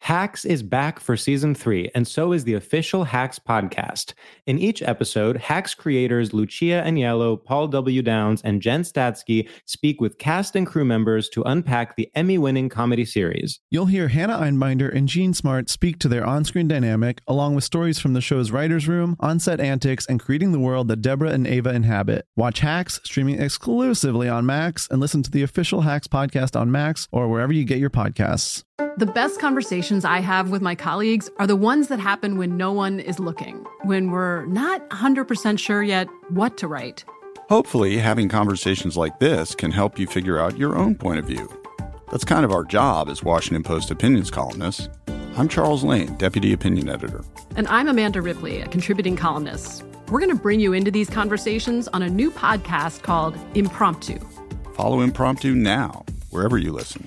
Hacks is back for season 3, and so is the official Hacks podcast. In each episode, Hacks creators Lucia Aniello, Paul W. Downs, and Jen Statsky speak with cast and crew members to unpack the Emmy-winning comedy series. You'll hear Hannah Einbinder and Gene Smart speak to their on-screen dynamic, along with stories from the show's writer's room, on-set antics, and creating the world that Deborah and Ava inhabit. Watch Hacks, streaming exclusively on Max, and listen to the official Hacks podcast on Max or wherever you get your podcasts. The best conversations I have with my colleagues are the ones that happen when no one is looking, when we're not 100% sure yet what to write. Hopefully, having conversations like this can help you figure out your own point of view. That's kind of our job as Washington Post opinions columnists. I'm Charles Lane, Deputy Opinion Editor. And I'm Amanda Ripley, a contributing columnist. We're going to bring you into these conversations on a new podcast called Impromptu. Follow Impromptu now, wherever you listen.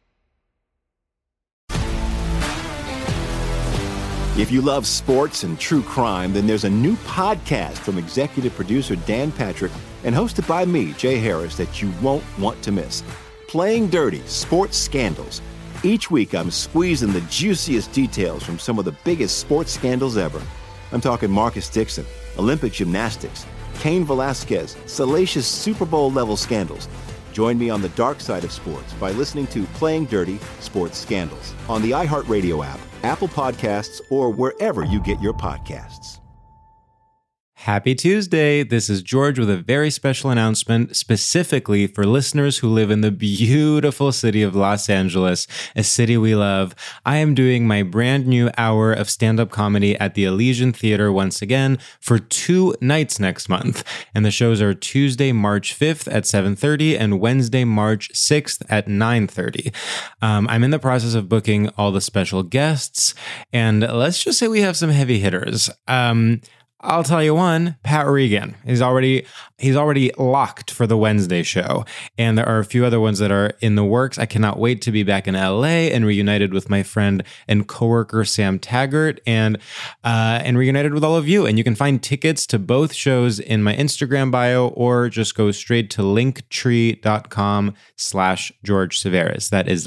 If you love sports and true crime, then there's a new podcast from executive producer Dan Patrick and hosted by me, Jay Harris, that you won't want to miss. Playing Dirty: Sports Scandals. Each week, I'm squeezing the juiciest details from some of the biggest sports scandals ever. I'm talking Marcus Dixon, Olympic gymnastics, Cain Velasquez, salacious Super Bowl-level scandals. Join me on the dark side of sports by listening to Playing Dirty: Sports Scandals on the iHeartRadio app, Apple Podcasts, or wherever you get your podcasts. Happy Tuesday. This is George with a very special announcement specifically for listeners who live in the beautiful city of Los Angeles, a city we love. I am doing my brand new hour of stand-up comedy at the Elysian Theater once again for 2 nights next month. And the shows are Tuesday, March 5th at 7:30 and Wednesday, March 6th at 9:30. I'm in the process of booking all the special guests, and let's just say we have some heavy hitters. I'll tell you one, Pat Regan. He's already locked for the Wednesday show. And there are a few other ones that are in the works. I cannot wait to be back in LA and reunited with my friend and coworker Sam Taggart and reunited with all of you. And you can find tickets to both shows in my Instagram bio or just go straight to linktree.com/George Severus. That is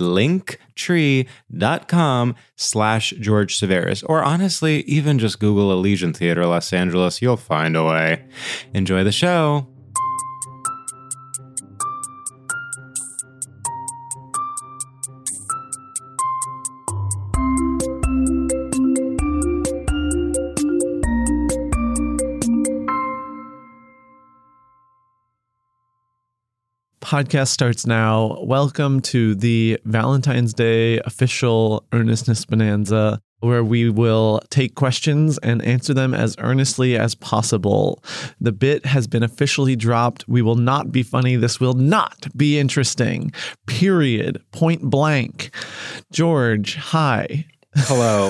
linktree.com/George Severus. Or honestly, even just Google Elysian Theater Los Angeles. You'll find a way. Enjoy the show. Podcast starts now. Welcome to the Valentine's Day official earnestness bonanza, where we will take questions and answer them as earnestly as possible. The bit has been officially dropped. We will not be funny. This will not be interesting. Period. Point blank. George, hi. Hello.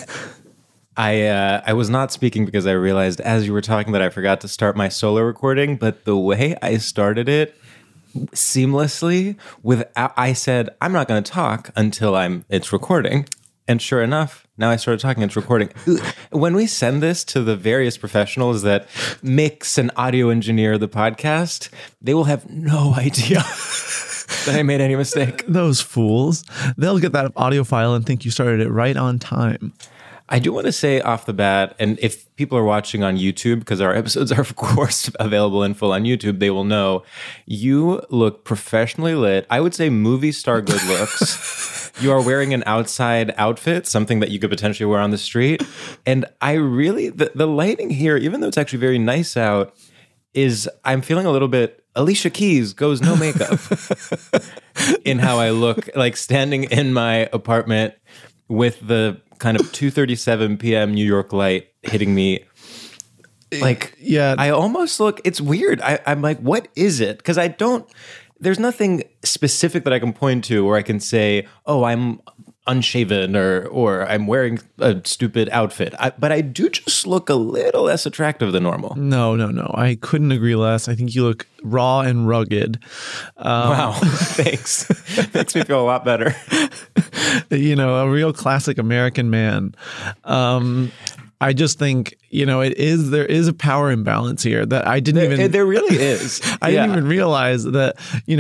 I was not speaking because I realized as you were talking that I forgot to start my solo recording, but the way I started it seamlessly I said, I'm not going to talk until it's recording. And sure enough, now I started talking, it's recording. When we send this to the various professionals that mix and audio engineer the podcast, they will have no idea that I made any mistake. Those fools. They'll get that audio file and think you started it right on time. I do want to say off the bat, and if people are watching on YouTube, because our episodes are, of course, available in full on YouTube, they will know you look professionally lit. I would say movie star good looks. You are wearing an outside outfit, something that you could potentially wear on the street. And I really, the lighting here, even though it's actually very nice out, I'm feeling a little bit Alicia Keys goes no makeup in how I look, like standing in my apartment with the kind of 2:37 p.m. New York light hitting me. Like, yeah, I almost look, it's weird. I'm like, what is it? Because there's nothing specific that I can point to where I can say, oh, I'm unshaven or I'm wearing a stupid outfit. But I do just look a little less attractive than normal. No. I couldn't agree less. I think you look raw and rugged. Wow. Thanks. Makes me feel a lot better. A real classic American man. I just think, there is a power imbalance here that I didn't even... There really is. I didn't even realize that,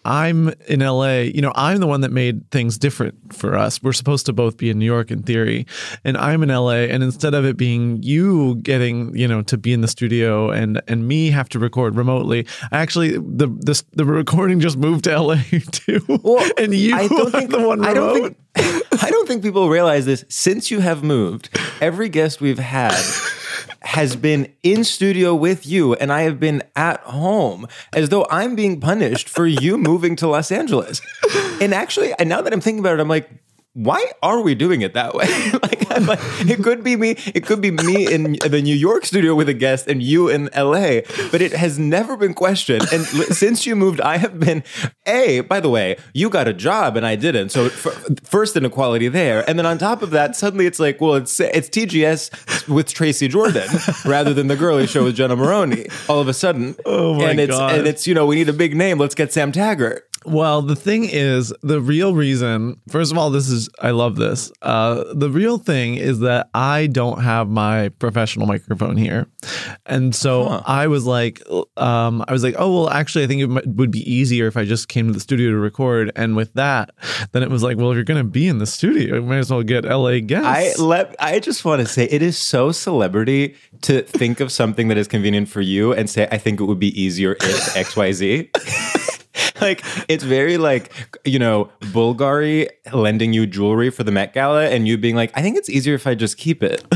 I'm in LA, I'm the one that made things different for us. We're supposed to both be in New York in theory, and I'm in LA. And instead of it being you getting, to be in the studio and me have to record remotely, actually the recording just moved to LA too. Well, and you I don't think the one remote. I don't think people realize this. Since you have moved, every guest we've had has been in studio with you, and I have been at home, as though I'm being punished for you moving to Los Angeles. And actually, now that I'm thinking about it, I'm like, why are we doing it that way? I'm like, it could be me. It could be me in the New York studio with a guest and you in LA, but it has never been questioned. And since you moved, I have been, by the way, you got a job and I didn't. So first inequality there. And then on top of that, suddenly it's like, well, it's TGS with Tracy Jordan rather than The Girly Show with Jenna Maroney all of a sudden. Oh my God. And it's, we need a big name. Let's get Sam Taggart. Well, the thing is, the real reason, first of all, I love this. The real thing is that I don't have my professional microphone here. And so I was like, oh, well, actually, I think it would be easier if I just came to the studio to record. And with that, then it was like, well, if you're going to be in the studio, you might as well get LA guests. I just want to say, it is so celebrity to think of something that is convenient for you and say, I think it would be easier if XYZ. Like, it's very like, Bulgari lending you jewelry for the Met Gala and you being like, I think it's easier if I just keep it.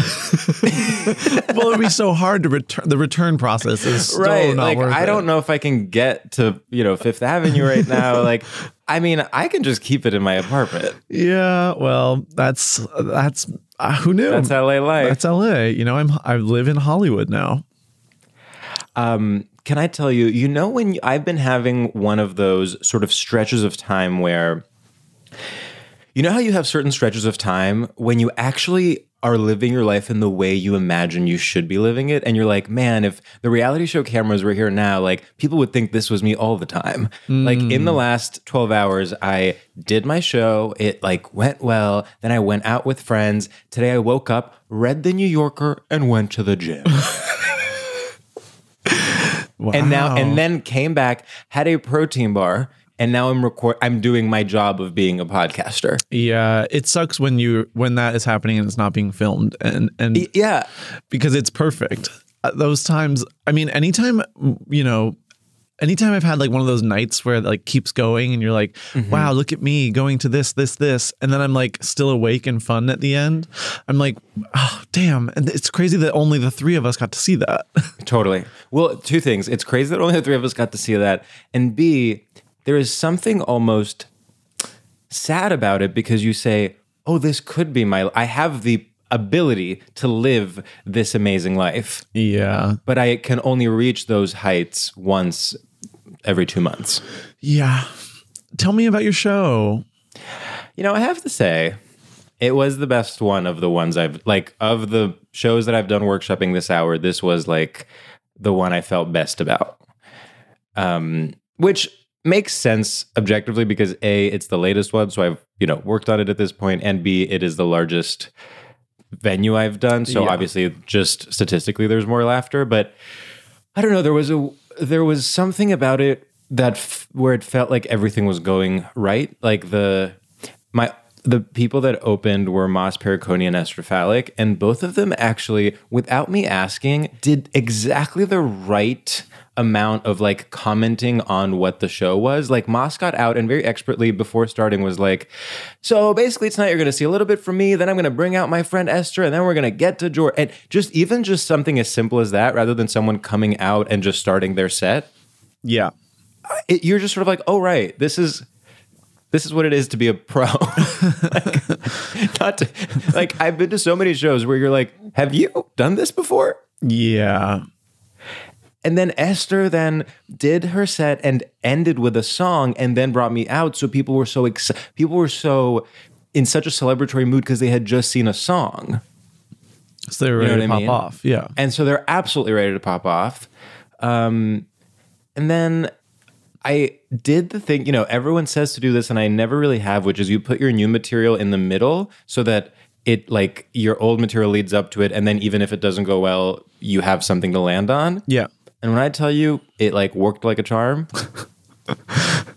Well, it'd be so hard to return. The return process is still right. not worth it. I don't know if I can get to, Fifth Avenue right now. Like, I mean, I can just keep it in my apartment. Yeah, well, that's who knew? That's LA life. That's LA. I live in Hollywood now. Can I tell you, when I've been having one of those sort of stretches of time where, how you have certain stretches of time when you actually are living your life in the way you imagine you should be living it. And you're like, man, if the reality show cameras were here now, like, people would think this was me all the time. Like, in the last 12 hours, I did my show. It went well. Then I went out with friends. Today I woke up, read The New Yorker, and went to the gym. Wow. And then came back, had a protein bar, and now I'm doing my job of being a podcaster. Yeah, it sucks when that is happening and it's not being filmed, and yeah, because it's perfect. Those times, I mean, anytime I've had like one of those nights where it like keeps going and you're like, wow, look at me going to this. And then I'm like still awake and fun at the end. I'm like, oh, damn. And it's crazy that only the three of us got to see that. Totally. Well, two things. It's crazy that only the three of us got to see that. And B, there is something almost sad about it because you say, oh, this could be I have the ability to live this amazing life. Yeah. But I can only reach those heights once every 2 months. Yeah. Tell me about your show. I have to say, it was the best one of the ones of the shows that I've done workshopping this hour, this was like the one I felt best about. Which makes sense objectively because A, it's the latest one, so I've, worked on it at this point, and B, it is the largest venue I've done. So obviously just statistically there's more laughter, but I don't know, there was something about it that where it felt like everything was going right. Like the people that opened were Mas Periconi and Esther Falick, and both of them actually, without me asking, did exactly the right amount of like commenting on what the show was. Like Mas got out and very expertly before starting was like, so basically tonight you're going to see a little bit from me, then I'm going to bring out my friend Esther, and then we're going to get to George. And just something as simple as that, rather than someone coming out and just starting their set. Yeah. You're just sort of like, oh, right, this is what it is to be a pro. I've been to so many shows where you're like, have you done this before? Yeah. And then Esther then did her set and ended with a song and then brought me out. So people were so in such a celebratory mood because they had just seen a song. So they were ready to pop off. Yeah. And so they're absolutely ready to pop off. And then I did the thing, everyone says to do this and I never really have, which is you put your new material in the middle so that it like your old material leads up to it. And then even if it doesn't go well, you have something to land on. Yeah. And when I tell you it like worked like a charm.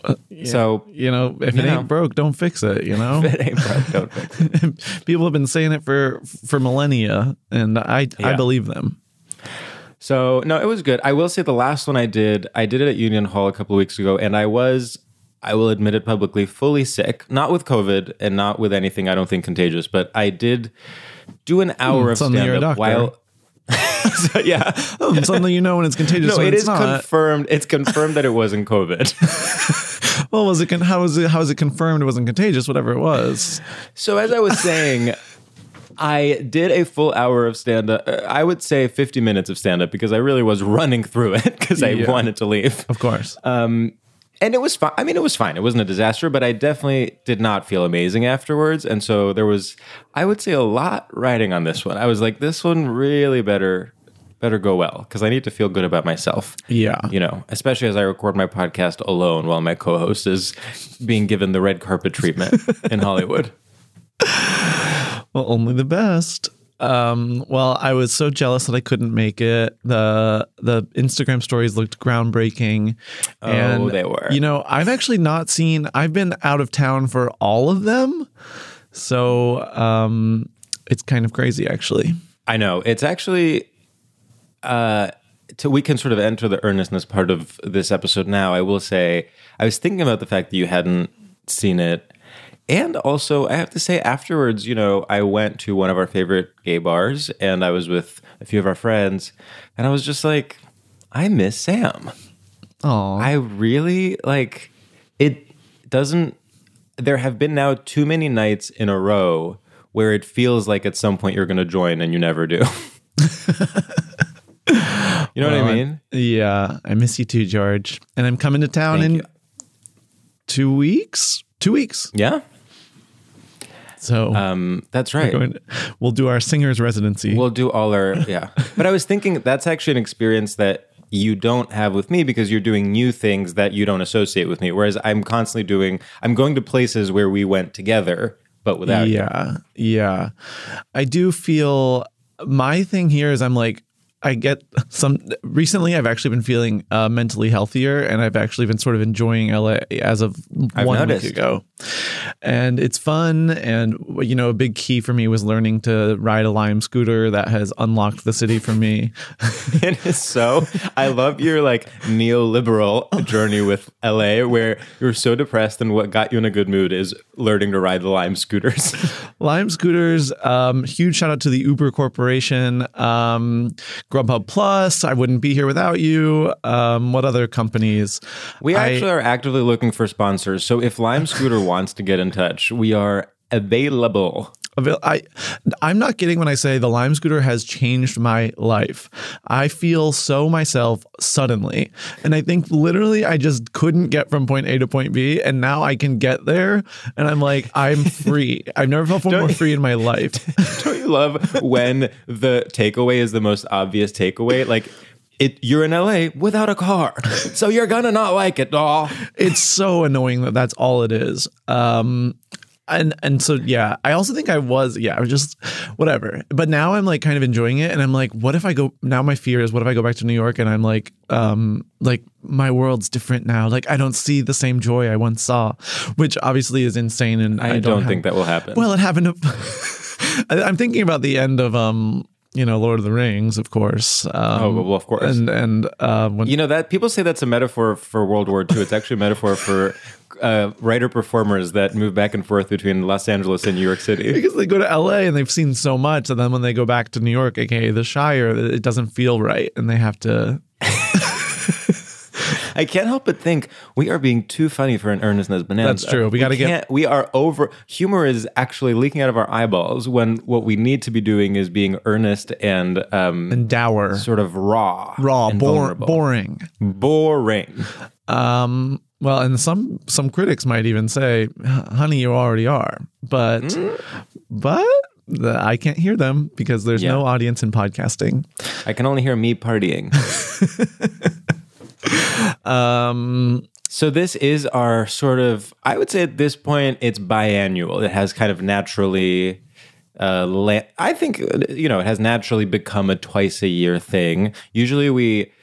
So, if it ain't broke, don't fix it, if it ain't broke, don't fix it. People have been saying it for millennia, and I believe them. So, no, it was good. I will say the last one I did it at Union Hall a couple of weeks ago, and I will admit it publicly, fully sick, not with COVID and not with anything I don't think contagious, but I did do an hour of stand-up while... So, yeah. Suddenly when it's contagious. No, it is confirmed. It's confirmed that it wasn't COVID. Well, how is it confirmed it wasn't contagious, whatever it was? So as I was saying, I did a full hour of stand-up. I would say 50 minutes of stand-up because I really was running through it because I wanted to leave. Of course. And it was fine. I mean, it was fine. It wasn't a disaster, but I definitely did not feel amazing afterwards. And so there was, I would say, a lot riding on this one. I was like, this one really better go well because I need to feel good about myself. Yeah. Especially as I record my podcast alone while my co-host is being given the red carpet treatment in Hollywood. Well, only the best. Well, I was so jealous that I couldn't make it. The Instagram stories looked groundbreaking. And, they were. I've actually not seen, I've been out of town for all of them. So it's kind of crazy, actually. I know. It's actually, we can sort of enter the earnestness part of this episode now. I will say, I was thinking about the fact that you hadn't seen it. And also, I have to say, afterwards, I went to one of our favorite gay bars, and I was with a few of our friends, and I was just like, I miss Sam. Oh, I really, it doesn't, there have been now too many nights in a row where it feels like at some point you're going to join, and you never do. You know what I mean? Yeah, I miss you too, George. And I'm coming to town in 2 weeks. 2 weeks. Yeah. So that's right. We'll do our singer's residency. We'll do all our, yeah. But I was thinking that's actually an experience that you don't have with me because you're doing new things that you don't associate with me. Whereas I'm constantly I'm going to places where we went together, but without you. Yeah. I do feel my thing here is recently I've actually been feeling mentally healthier, and I've actually been sort of enjoying LA as of one week ago. And it's fun. And, a big key for me was learning to ride a Lime scooter. That has unlocked the city for me. It is so, I love your neoliberal journey with LA where you're so depressed and what got you in a good mood is learning to ride the Lime scooters. Lime scooters, huge shout out to the Uber Corporation, Grubhub Plus, I wouldn't be here without you. What other companies? We actually are actively looking for sponsors. So if Lime Scooter wants to get in touch, we are available. I'm not kidding when I say the Lime scooter has changed my life. I feel so myself suddenly. And I think literally I just couldn't get from point A to point B. And now I can get there. And I'm like, I'm free. I've never felt more free in my life. Don't you love when the takeaway is the most obvious takeaway? You're in LA without a car, so you're gonna not like it, doll. It's so annoying that that's all it is. And so, yeah, I also think I was just whatever. But now I'm kind of enjoying it. And I'm like, what if I go now? My fear is, what if I go back to New York and I'm like my world's different now. I don't see the same joy I once saw, which obviously is insane. And I don't think that will happen. Well, it happened. I'm thinking about the end of Lord of the Rings, of course. Well, of course. And when, that people say that's a metaphor for World War II. It's actually a metaphor for writer-performers that move back and forth between Los Angeles and New York City. Because they go to LA and they've seen so much, and then when they go back to New York, aka the Shire, it doesn't feel right, and they have to... I can't help but think we are being too funny for an earnestness bonanza. That's true. We are over. Humor is actually leaking out of our eyeballs when what we need to be doing is being earnest and dour, sort of raw, boring. Well, and some critics might even say, "Honey, you already are," but I can't hear them because there's no audience in podcasting. I can only hear me partying. So this is our sort of, I would say at this point, it's biannual. It has kind of naturally, I think, it has naturally become a twice a year thing. Usually we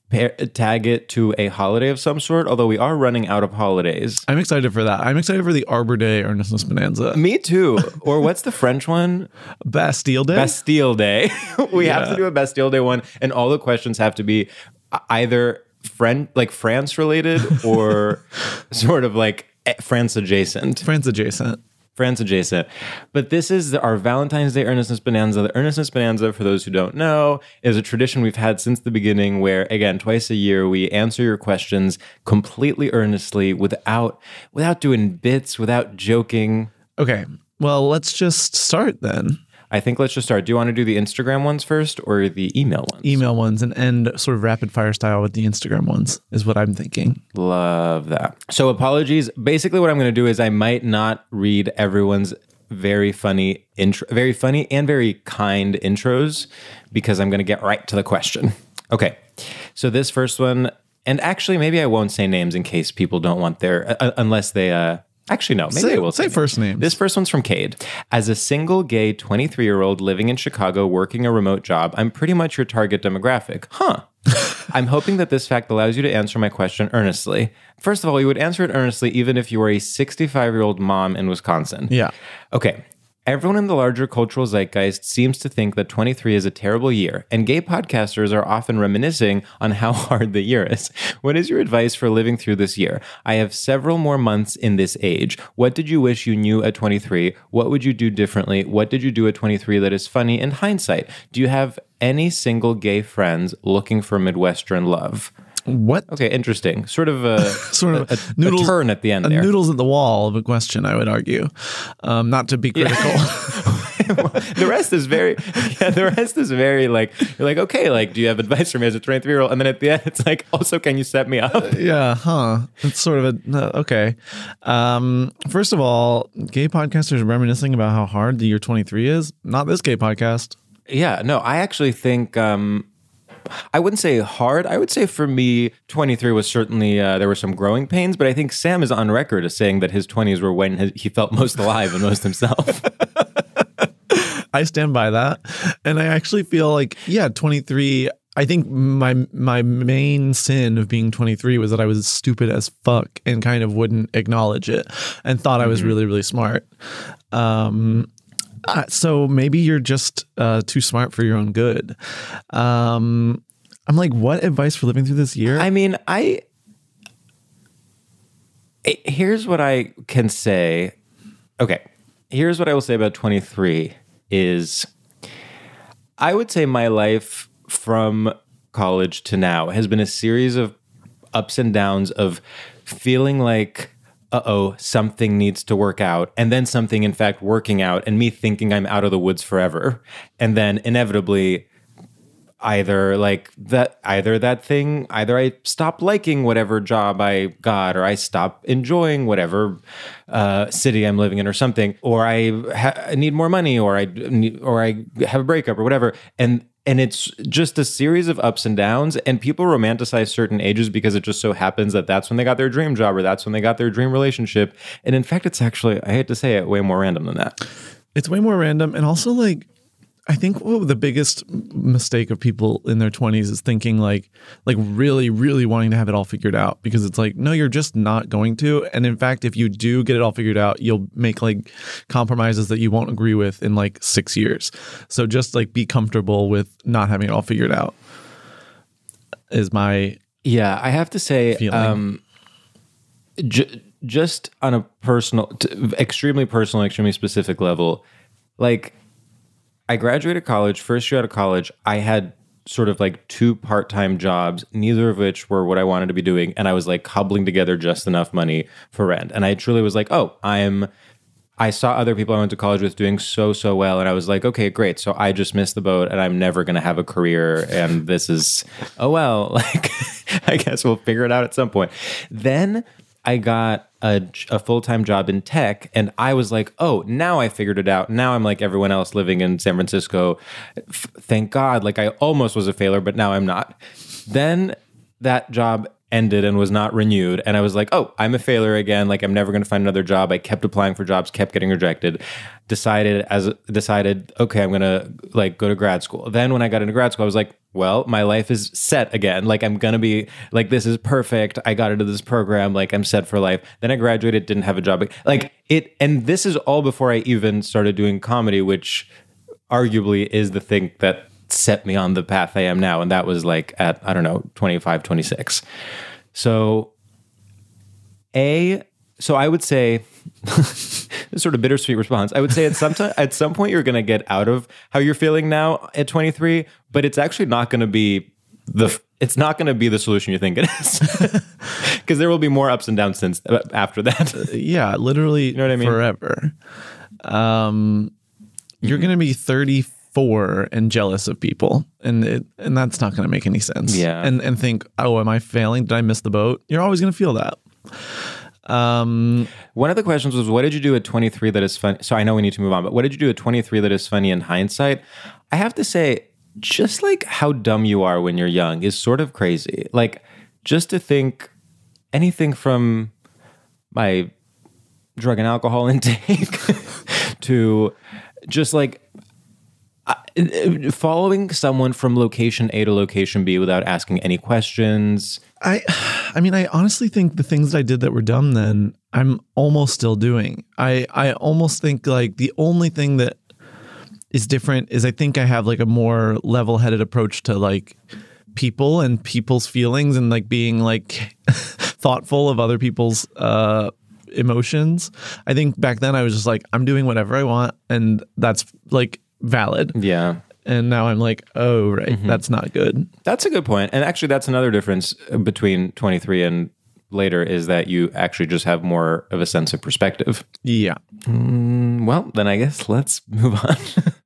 tag it to a holiday of some sort, although we are running out of holidays. I'm excited for that. I'm excited for the Arbor Day Earnestness Bonanza. Me too. Or what's the French one? Bastille Day? Bastille Day. We have to do a Bastille Day one, and all the questions have to be either France related or sort of like France adjacent. France adjacent. But this is our Valentine's Day Earnestness Bonanza. The Earnestness Bonanza, for those who don't know, is a tradition we've had since the beginning where, again, twice a year, we answer your questions completely earnestly without doing bits, without joking. Okay. Well, let's just start then. I think let's just start. Do you want to do the Instagram ones first or the email ones? Email ones and end sort of rapid fire style with the Instagram ones is what I'm thinking. Love that. So apologies. Basically what I'm going to do is I might not read everyone's very funny and very kind intros because I'm going to get right to the question. Okay. So this first one, and actually maybe I won't say names in case people don't want their, unless they, actually, no. Maybe I will say first names. This first one's from Cade. As a single gay 23-year-old living in Chicago working a remote job, I'm pretty much your target demographic. Huh. I'm hoping that this fact allows you to answer my question earnestly. First of all, you would answer it earnestly even if you were a 65-year-old mom in Wisconsin. Yeah. Okay. Everyone in the larger cultural zeitgeist seems to think that 23 is a terrible year, and gay podcasters are often reminiscing on how hard the year is. What is your advice for living through this year? I have several more months in this age. What did you wish you knew at 23? What would you do differently? What did you do at 23 that is funny in hindsight? Do you have any single gay friends looking for Midwestern love? What? Okay, interesting. Sort of a noodles, a turn at the end there. Noodles at the wall of a question, I would argue. Not to be critical. The rest is very like, you're like, okay, like, do you have advice for me as a 23-year-old? And then at the end, it's like, also, can you set me up? Yeah, huh. It's sort of okay. First of all, gay podcasters reminiscing about how hard the year 23 is. Not this gay podcast. Yeah, no, I actually think... I wouldn't say hard. I would say for me, 23 was certainly, there were some growing pains, but I think Sam is on record as saying that his 20s were when he felt most alive and most himself. I stand by that. And I actually feel like, 23, I think my main sin of being 23 was that I was stupid as fuck and kind of wouldn't acknowledge it and thought I was really, really smart. So maybe you're just too smart for your own good. I'm like, what advice for living through this year? I mean, here's what I can say. Okay, here's what I will say about 23 is I would say my life from college to now has been a series of ups and downs of feeling like, something needs to work out, and then something in fact working out, and me thinking I'm out of the woods forever, and then inevitably either I stop liking whatever job I got, or I stop enjoying whatever city I'm living in, or something, or I need more money, or I have a breakup, or whatever, and it's just a series of ups and downs, and people romanticize certain ages because it just so happens that that's when they got their dream job, or that's when they got their dream relationship. And in fact, it's actually, I hate to say it, way more random than that. It's way more random. And also, like, I think the biggest mistake of people in their 20s is thinking like really, really wanting to have it all figured out, because it's like, no, you're just not going to. And in fact, if you do get it all figured out, you'll make like compromises that you won't agree with in like 6 years. So just like be comfortable with not having it all figured out is my I have to say, feeling. Just on a extremely personal, extremely specific level, like, I graduated college, first year out of college, I had sort of like 2 part-time jobs, neither of which were what I wanted to be doing. And I was like cobbling together just enough money for rent. And I truly was like, I saw other people I went to college with doing so well. And I was like, okay, great. So I just missed the boat and I'm never going to have a career. And this is, like, I guess we'll figure it out at some point. Then I got a full-time job in tech, and I was like, oh, now I figured it out. Now I'm like everyone else living in San Francisco. Thank God. Like, I almost was a failure, but now I'm not. Then that job ended and was not renewed, and I was like, oh, I'm a failure again. Like, I'm never going to find another job. I kept applying for jobs, kept getting rejected. Decided, okay, I'm going to like go to grad school. Then when I got into grad school, I was like, well, my life is set again. Like, I'm going to be like, this is perfect. I got into this program. Like, I'm set for life. Then I graduated, didn't have a job. Like it. And this is all before I even started doing comedy, which arguably is the thing that set me on the path I am now. And that was like at, I don't know, 25, 26. So I would say, sort of bittersweet response. I would say at some point you're going to get out of how you're feeling now at 23, but it's actually not going to be the solution you think it is, because there will be more ups and downs after that. Yeah, literally, you know what I mean? Forever. You're going to be 34 and jealous of people, and that's not going to make any sense. Yeah, and think, oh, am I failing? Did I miss the boat? You're always going to feel that. One of the questions was, what did you do at 23 that is funny? So I know we need to move on, but what did you do at 23 that is funny in hindsight? I have to say, just like how dumb you are when you're young is sort of crazy. Like, just to think anything from my drug and alcohol intake to just like following someone from location A to location B without asking any questions. I mean, I honestly think the things that I did that were dumb then, I'm almost still doing. I almost think like the only thing that is different is I think I have like a more level-headed approach to like people and people's feelings and like being like thoughtful of other people's emotions. I think back then I was just like, I'm doing whatever I want and that's like valid. Yeah. And now I'm like, oh, right, that's not good. That's a good point. And actually, that's another difference between 23 and later is that you actually just have more of a sense of perspective. Yeah. Well, then I guess let's move on.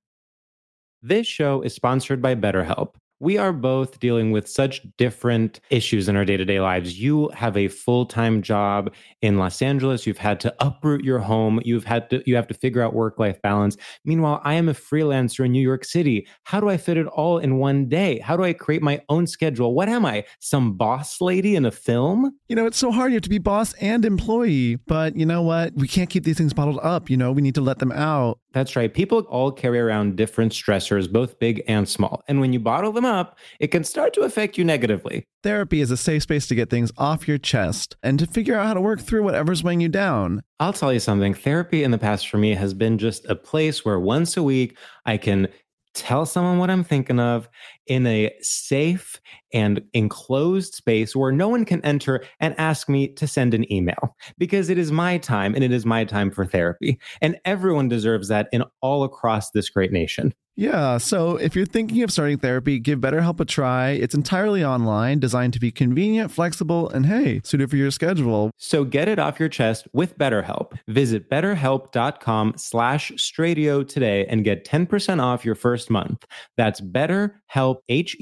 This show is sponsored by BetterHelp. We are both dealing with such different issues in our day-to-day lives. You have a full-time job in Los Angeles. You've had to uproot your home. You have to figure out work-life balance. Meanwhile, I am a freelancer in New York City. How do I fit it all in one day? How do I create my own schedule? What am I? Some boss lady in a film? You know, it's so hard. You have to be boss and employee. But you know what? We can't keep these things bottled up. You know, we need to let them out. That's right. People all carry around different stressors, both big and small. And when you bottle them up, it can start to affect you negatively. Therapy is a safe space to get things off your chest and to figure out how to work through whatever's weighing you down. I'll tell you something. Therapy in the past for me has been just a place where once a week I can tell someone what I'm thinking of in a safe and enclosed space where no one can enter and ask me to send an email, because it is my time and it is my time for therapy. And everyone deserves that in all across this great nation. Yeah, so if you're thinking of starting therapy, give BetterHelp a try. It's entirely online, designed to be convenient, flexible, and hey, suited for your schedule. So get it off your chest with BetterHelp. Visit betterhelp.com/Stradio today and get 10% off your first month. That's BetterHelp,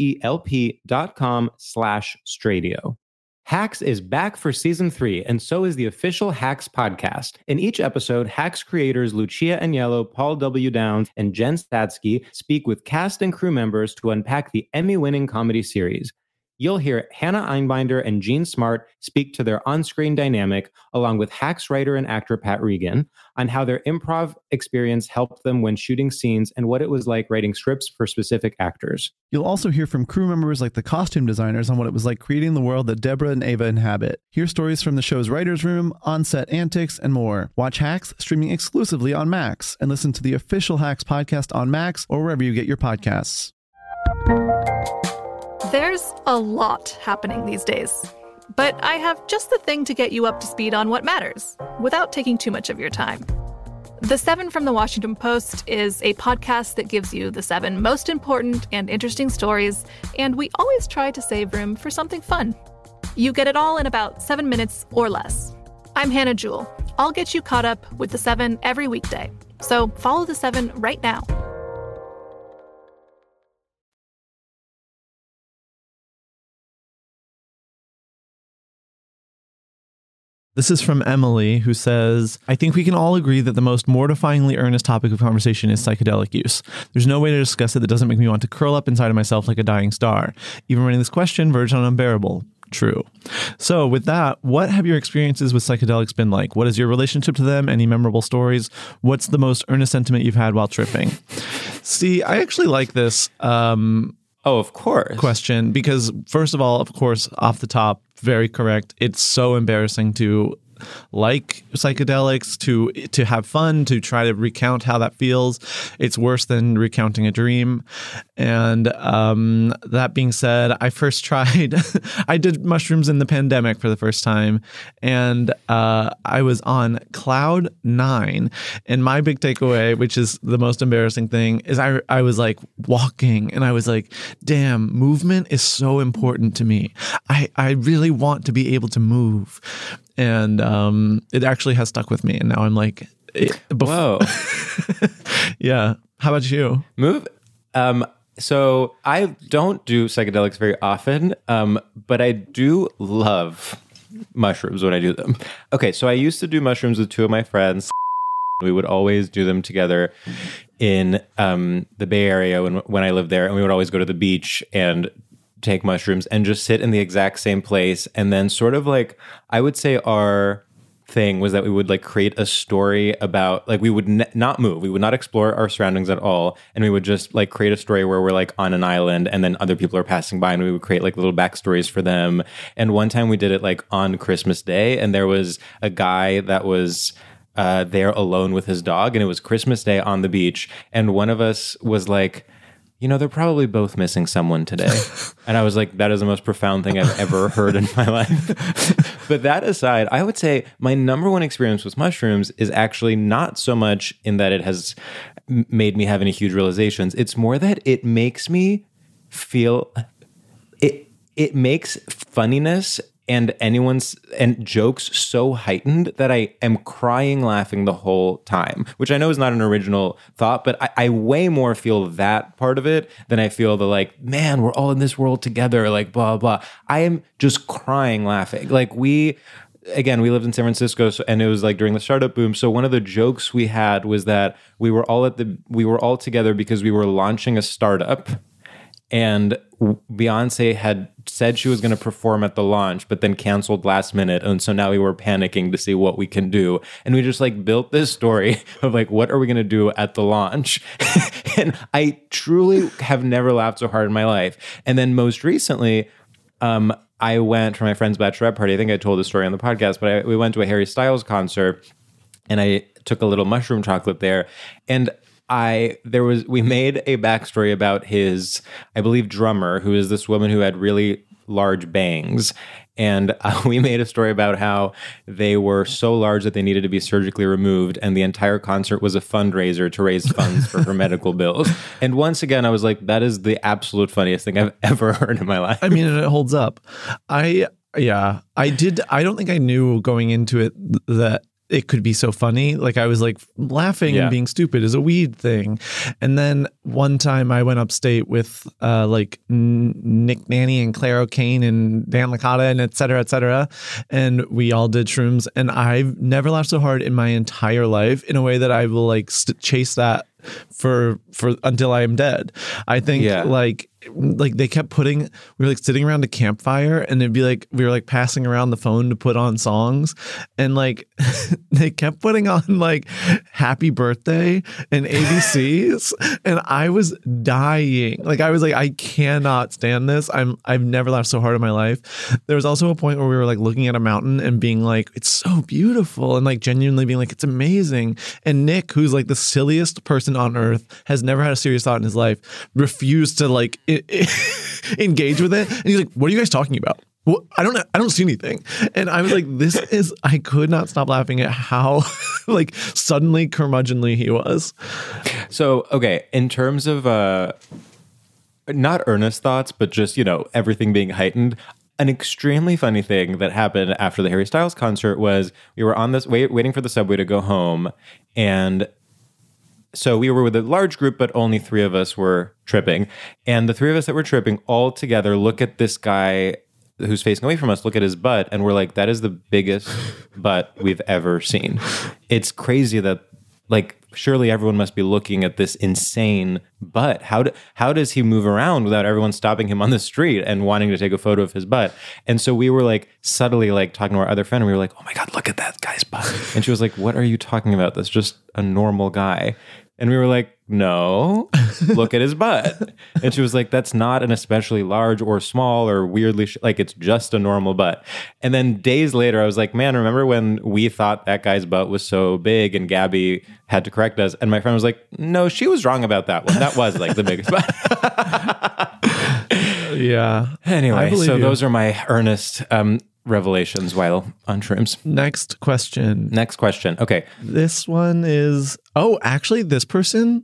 HELP.com/Stradio. Hacks is back for season 3, and so is the official Hacks podcast. In each episode, Hacks creators Lucia Agnello, Paul W. Downs, and Jen Statsky speak with cast and crew members to unpack the Emmy-winning comedy series. You'll hear Hannah Einbinder and Gene Smart speak to their on-screen dynamic, along with Hacks writer and actor Pat Regan, on how their improv experience helped them when shooting scenes and what it was like writing scripts for specific actors. You'll also hear from crew members like the costume designers on what it was like creating the world that Deborah and Ava inhabit. Hear stories from the show's writer's room, on-set antics, and more. Watch Hacks streaming exclusively on Max, and listen to the official Hacks podcast on Max or wherever you get your podcasts. There's a lot happening these days, but I have just the thing to get you up to speed on what matters without taking too much of your time. The 7 from the Washington Post is a podcast that gives you the 7 most important and interesting stories, and we always try to save room for something fun. You get it all in about 7 minutes or less. I'm Hannah Jewell. I'll get you caught up with the 7 every weekday. So follow the 7 right now. This is from Emily, who says, I think we can all agree that the most mortifyingly earnest topic of conversation is psychedelic use. There's no way to discuss it that doesn't make me want to curl up inside of myself like a dying star. Even running this question verged on unbearable. True. So with that, what have your experiences with psychedelics been like? What is your relationship to them? Any memorable stories? What's the most earnest sentiment you've had while tripping? See, I actually like this. Oh, of course. question, because first of all, of course, off the top, very correct. It's so embarrassing to like psychedelics, to have fun, to try to recount how that feels. It's worse than recounting a dream. And that being said, I first tried, I did mushrooms in the pandemic for the first time, and I was on cloud 9. And my big takeaway, which is the most embarrassing thing, is I was like walking and I was like, damn, movement is so important to me. I really want to be able to move. And it actually has stuck with me. And now I'm like, whoa. Yeah. How about you? Move. So I don't do psychedelics very often, but I do love mushrooms when I do them. Okay, so I used to do mushrooms with two of my friends. We would always do them together in the Bay Area when I lived there. And we would always go to the beach and take mushrooms and just sit in the exact same place. And then sort of like, I would say our thing was that we would like create a story about, like, we would not move. We would not explore our surroundings at all. And we would just like create a story where we're like on an island and then other people are passing by, and we would create like little backstories for them. And one time we did it like on Christmas Day, and there was a guy that was there alone with his dog, and it was Christmas Day on the beach. And one of us was like, you know, they're probably both missing someone today. And I was like, that is the most profound thing I've ever heard in my life. But that aside, I would say my number one experience with mushrooms is actually not so much in that it has made me have any huge realizations. It's more that it makes me feel, it makes funniness and jokes so heightened that I am crying laughing the whole time, which I know is not an original thought, but I way more feel that part of it than I feel the like, man, we're all in this world together, like blah, blah. I am just crying laughing. Like we lived in San Francisco, and it was like during the startup boom. So one of the jokes we had was that we were all together because we were launching a startup. And Beyonce had said she was going to perform at the launch, but then canceled last minute. And so now we were panicking to see what we can do. And we just like built this story of like, what are we going to do at the launch? And I truly have never laughed so hard in my life. And then most recently, I went for my friend's bachelorette party. I think I told this story on the podcast, but we went to a Harry Styles concert, and I took a little mushroom chocolate there. And we made a backstory about his, I believe, drummer, who is this woman who had really large bangs. And we made a story about how they were so large that they needed to be surgically removed. And the entire concert was a fundraiser to raise funds for her medical bills. And once again, I was like, that is the absolute funniest thing I've ever heard in my life. I mean, it holds up. I don't think I knew going into it that it could be so funny. Like I was like laughing and being stupid is a weed thing. And then one time I went upstate with like Nick Nanny and Claire O'Kane and Dan Licata and et cetera. And we all did shrooms, and I've never laughed so hard in my entire life in a way that I will like chase that for until I am dead. I think like they kept we were like sitting around a campfire, and it'd be like we were like passing around the phone to put on songs, and like they kept putting on like Happy Birthday and ABCs, and I was dying. Like I was like, I cannot stand this. I've never laughed so hard in my life. There was also a point where we were like looking at a mountain and being like, it's so beautiful, and like genuinely being like, it's amazing. And Nick, who's like the silliest person on earth, has never had a serious thought in his life, refused to like engage with it. And he's like, what are you guys talking about? Well, I don't see anything. And I was like, I could not stop laughing at how like suddenly curmudgeonly he was. So, okay, in terms of not earnest thoughts, but just, you know, everything being heightened, an extremely funny thing that happened after the Harry Styles concert was we were on this waiting for the subway to go home, and so we were with a large group, but only 3 of us were tripping. And the 3 of us that were tripping all together look at this guy who's facing away from us, look at his butt, and we're like, that is the biggest butt we've ever seen. It's crazy that, like, surely everyone must be looking at this insane butt. How does he move around without everyone stopping him on the street and wanting to take a photo of his butt? And so we were like subtly like talking to our other friend, and we were like, oh my God, look at that guy's butt. And she was like, what are you talking about? That's just a normal guy. And we were like, no, look at his butt. And she was like, that's not an especially large or small or weirdly, like it's just a normal butt. And then days later, I was like, man, remember when we thought that guy's butt was so big and Gabby had to correct us? And my friend was like, no, she was wrong about that one. That was like the biggest butt. Yeah. Anyway, so those are my earnest revelations while on shrooms. Next question. Okay. This one is, actually this person,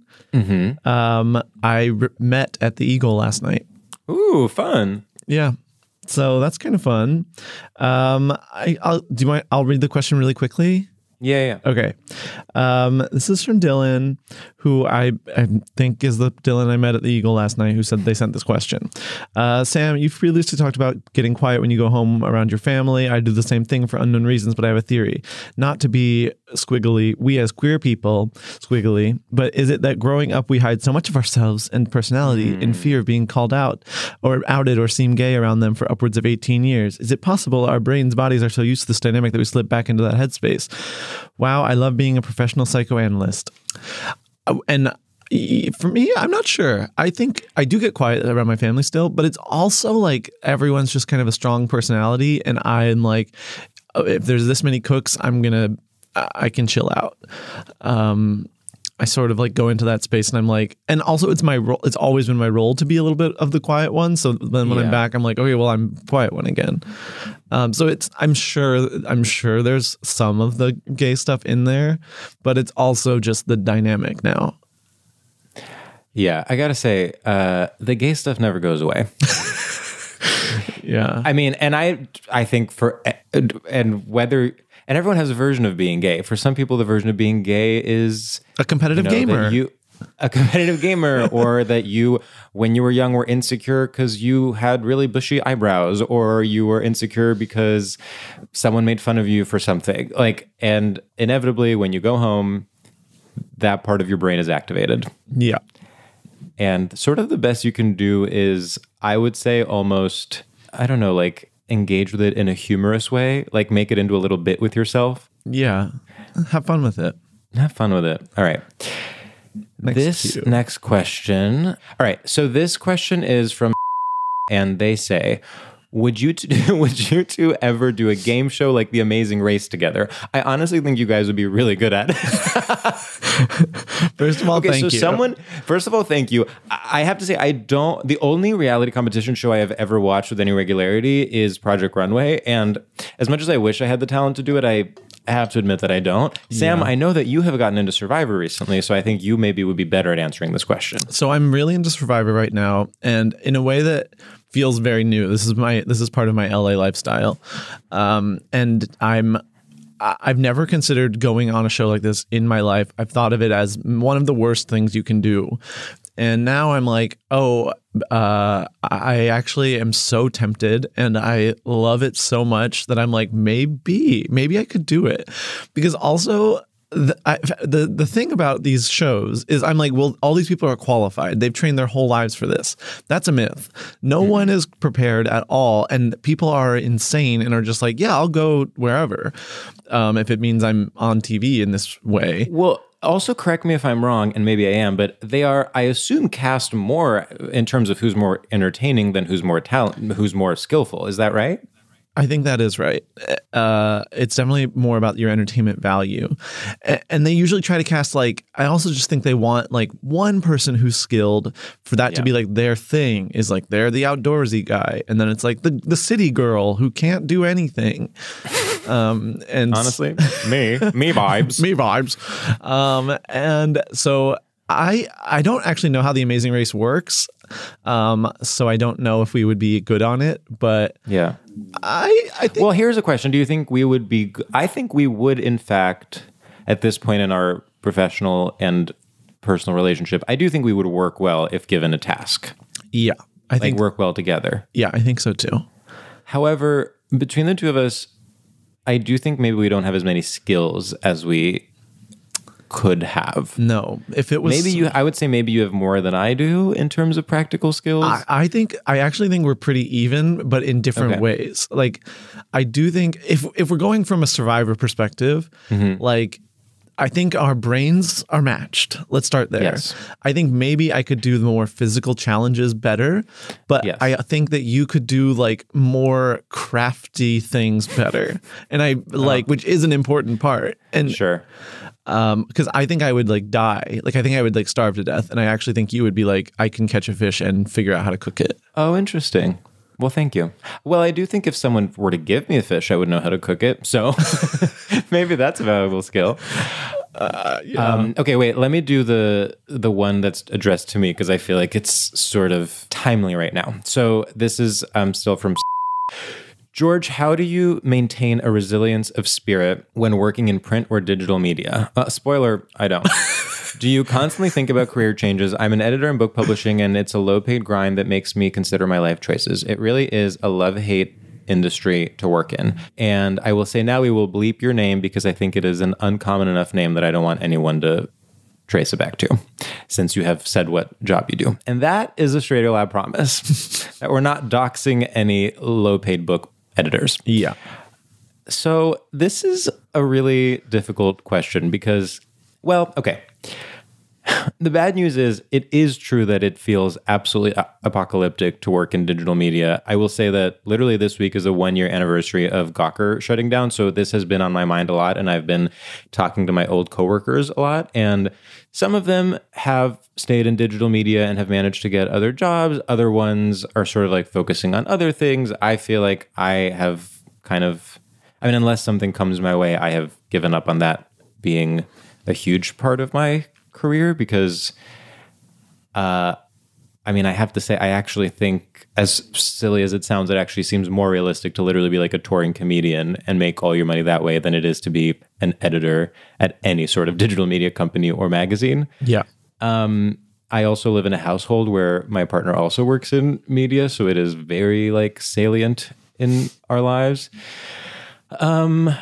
I met at the Eagle last night. Ooh, fun. Yeah. So that's kind of fun. Do you mind? I'll read the question really quickly. Yeah. Okay. This is from Dylan, who I think is the Dylan I met at the Eagle last night, who said they sent this question. Sam, you've previously talked about getting quiet when you go home around your family. I do the same thing for unknown reasons, but I have a theory. Not to be squiggly, we as queer people, squiggly, but is it that growing up we hide so much of ourselves and personality in fear of being called out or outed or seem gay around them for upwards of 18 years? Is it possible our brains, bodies are so used to this dynamic that we slip back into that headspace? Wow, I love being a professional psychoanalyst. And for me, I'm not sure. I think I do get quiet around my family still, but it's also like everyone's just kind of a strong personality. And I'm like, if there's this many cooks, I can chill out. I sort of like go into that space and I'm like, and also it's my role. It's always been my role to be a little bit of the quiet one. So then when I'm back, I'm like, okay, well, I'm quiet one again. So I'm sure there's some of the gay stuff in there, but it's also just the dynamic now. Yeah, I gotta say, the gay stuff never goes away. Yeah. I mean, and I think and everyone has a version of being gay. For some people, the version of being gay is a competitive gamer. A competitive gamer, or that you, when you were young, were insecure because you had really bushy eyebrows, or you were insecure because someone made fun of you for something. Like, and inevitably, when you go home, that part of your brain is activated. Yeah. And sort of the best you can do is, I would say, almost, I don't know, like, engage with it in a humorous way, like make it into a little bit with yourself. Yeah. Have fun with it. Have fun with it. All right. Next question. All right. So this question is from and they say, would you two ever do a game show like The Amazing Race together? I honestly think you guys would be really good at it. First of all, thank you. First of all, thank you. I have to say, the only reality competition show I have ever watched with any regularity is Project Runway. And as much as I wish I had the talent to do it, I have to admit that I don't. Sam, I know that you have gotten into Survivor recently, so I think you maybe would be better at answering this question. So I'm really into Survivor right now, and in a way that feels very new. This is part of my LA lifestyle, and I've never considered going on a show like this in my life. I've thought of it as one of the worst things you can do. And now I'm like, I actually am so tempted and I love it so much that I'm like, maybe I could do it. Because also the thing about these shows is I'm like, well, all these people are qualified. They've trained their whole lives for this. That's a myth. No one is prepared at all. And people are insane and are just like, yeah, I'll go wherever. If it means I'm on TV in this way. Well, also correct me if I'm wrong, and maybe I am, but they are, I assume, cast more in terms of who's more entertaining than who's more who's more skillful. Is that right? I think that is right. It's definitely more about your entertainment value. And they usually try to cast I also just think they want one person who's skilled for that to be their thing, is they're the outdoorsy guy. And then it's the city girl who can't do anything. And honestly, me vibes. Me vibes. And so I don't actually know how The Amazing Race works. So I don't know if we would be good on it, but yeah. I think. Well, here's a question. Do you think we would be? I think we would, in fact, at this point in our professional and personal relationship, I do think we would work well if given a task. Yeah, I think work well together. Yeah, I think so too. However, between the two of us, I do think maybe we don't have as many skills as we could have. No, if it was I would say maybe you have more than I do in terms of practical skills. I actually think we're pretty even, but in different ways. I do think if we're going from a Survivor perspective, I think our brains are matched. Let's start there. Yes. I think maybe I could do the more physical challenges better, but Yes. I think that you could do like more crafty things better. And I like, which is an important part. And Sure. because I think I would like die. Like I think I would like starve to death. And I actually think you would be like, I can catch a fish and figure out how to cook it. Oh, interesting. Well, thank you. Well, I do think if someone were to give me a fish, I would know how to cook it. So maybe that's a valuable skill. Okay, wait. Let me do the one that's addressed to me because I feel like it's sort of timely right now. So this is still from George. How do you maintain a resilience of spirit when working in print or digital media? Spoiler: I don't. Do you constantly think about career changes? I'm an editor in book publishing, and it's a low-paid grind that makes me consider my life choices. It really is a love-hate industry to work in. And I will say now we will bleep your name because I think it is an uncommon enough name that I don't want anyone to trace it back to, since you have said what job you do. And that is a Strader Lab promise that we're not doxing any low-paid book editors. Yeah. So this is a really difficult question because, well, okay. The bad news is it is true that it feels absolutely apocalyptic to work in digital media. I will say that literally this week is a 1-year anniversary of Gawker shutting down. So this has been on my mind a lot, and I've been talking to my old coworkers a lot. And some of them have stayed in digital media and have managed to get other jobs. Other ones are sort of like focusing on other things. I feel like I have unless something comes my way, I have given up on that being a huge part of my career because, I have to say, I actually think, as silly as it sounds, it actually seems more realistic to literally be like a touring comedian and make all your money that way than it is to be an editor at any sort of digital media company or magazine. Yeah. I also live in a household where my partner also works in media, so it is very like salient in our lives. I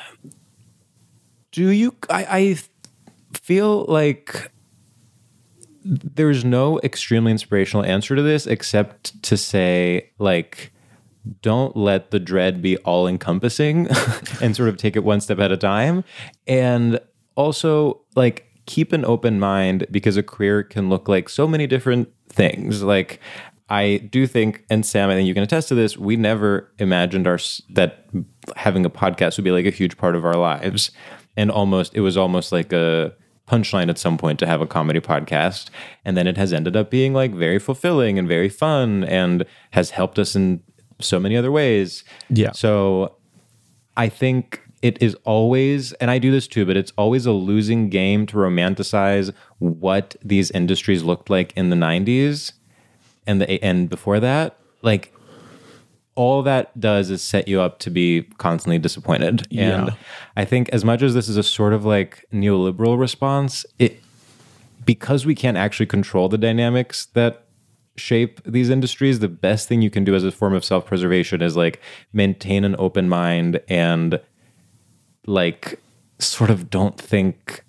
feel like there's no extremely inspirational answer to this except to say, like, don't let the dread be all encompassing and sort of take it one step at a time. And also, like, keep an open mind because a career can look like so many different things. Like, I do think, and Sam, I think you can attest to this, we never imagined that having a podcast would be like a huge part of our lives. And it was almost like a punchline at some point to have a comedy podcast. And then it has ended up being like very fulfilling and very fun and has helped us in so many other ways. Yeah. So I think it is always, and I do this too, but it's always a losing game to romanticize what these industries looked like in the 90s and before that. Like, all that does is set you up to be constantly disappointed. Yeah. And I think as much as this is a sort of like neoliberal response, because we can't actually control the dynamics that shape these industries, the best thing you can do as a form of self-preservation is like maintain an open mind and like sort of don't think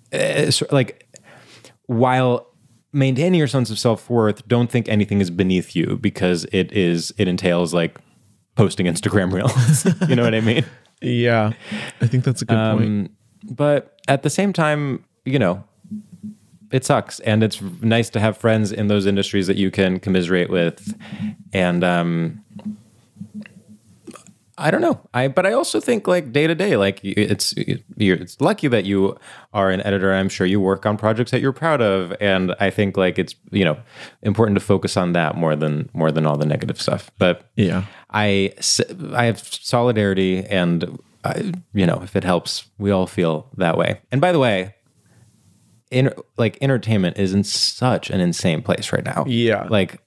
while maintaining your sense of self-worth, don't think anything is beneath you because it entails like posting Instagram reels. You know what I mean? Yeah. I think that's a good point. But at the same time, it sucks. And it's nice to have friends in those industries that you can commiserate with. And I don't know. But I also think like day to day, like it's lucky that you are an editor. I'm sure you work on projects that you're proud of, and I think like it's important to focus on that more than all the negative stuff. But yeah, I have solidarity, and if it helps, we all feel that way. And by the way, entertainment is in such an insane place right now. Yeah, like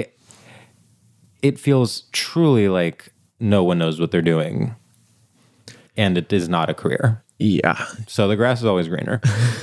it feels truly like no one knows what they're doing, and it is not a career. Yeah. So the grass is always greener.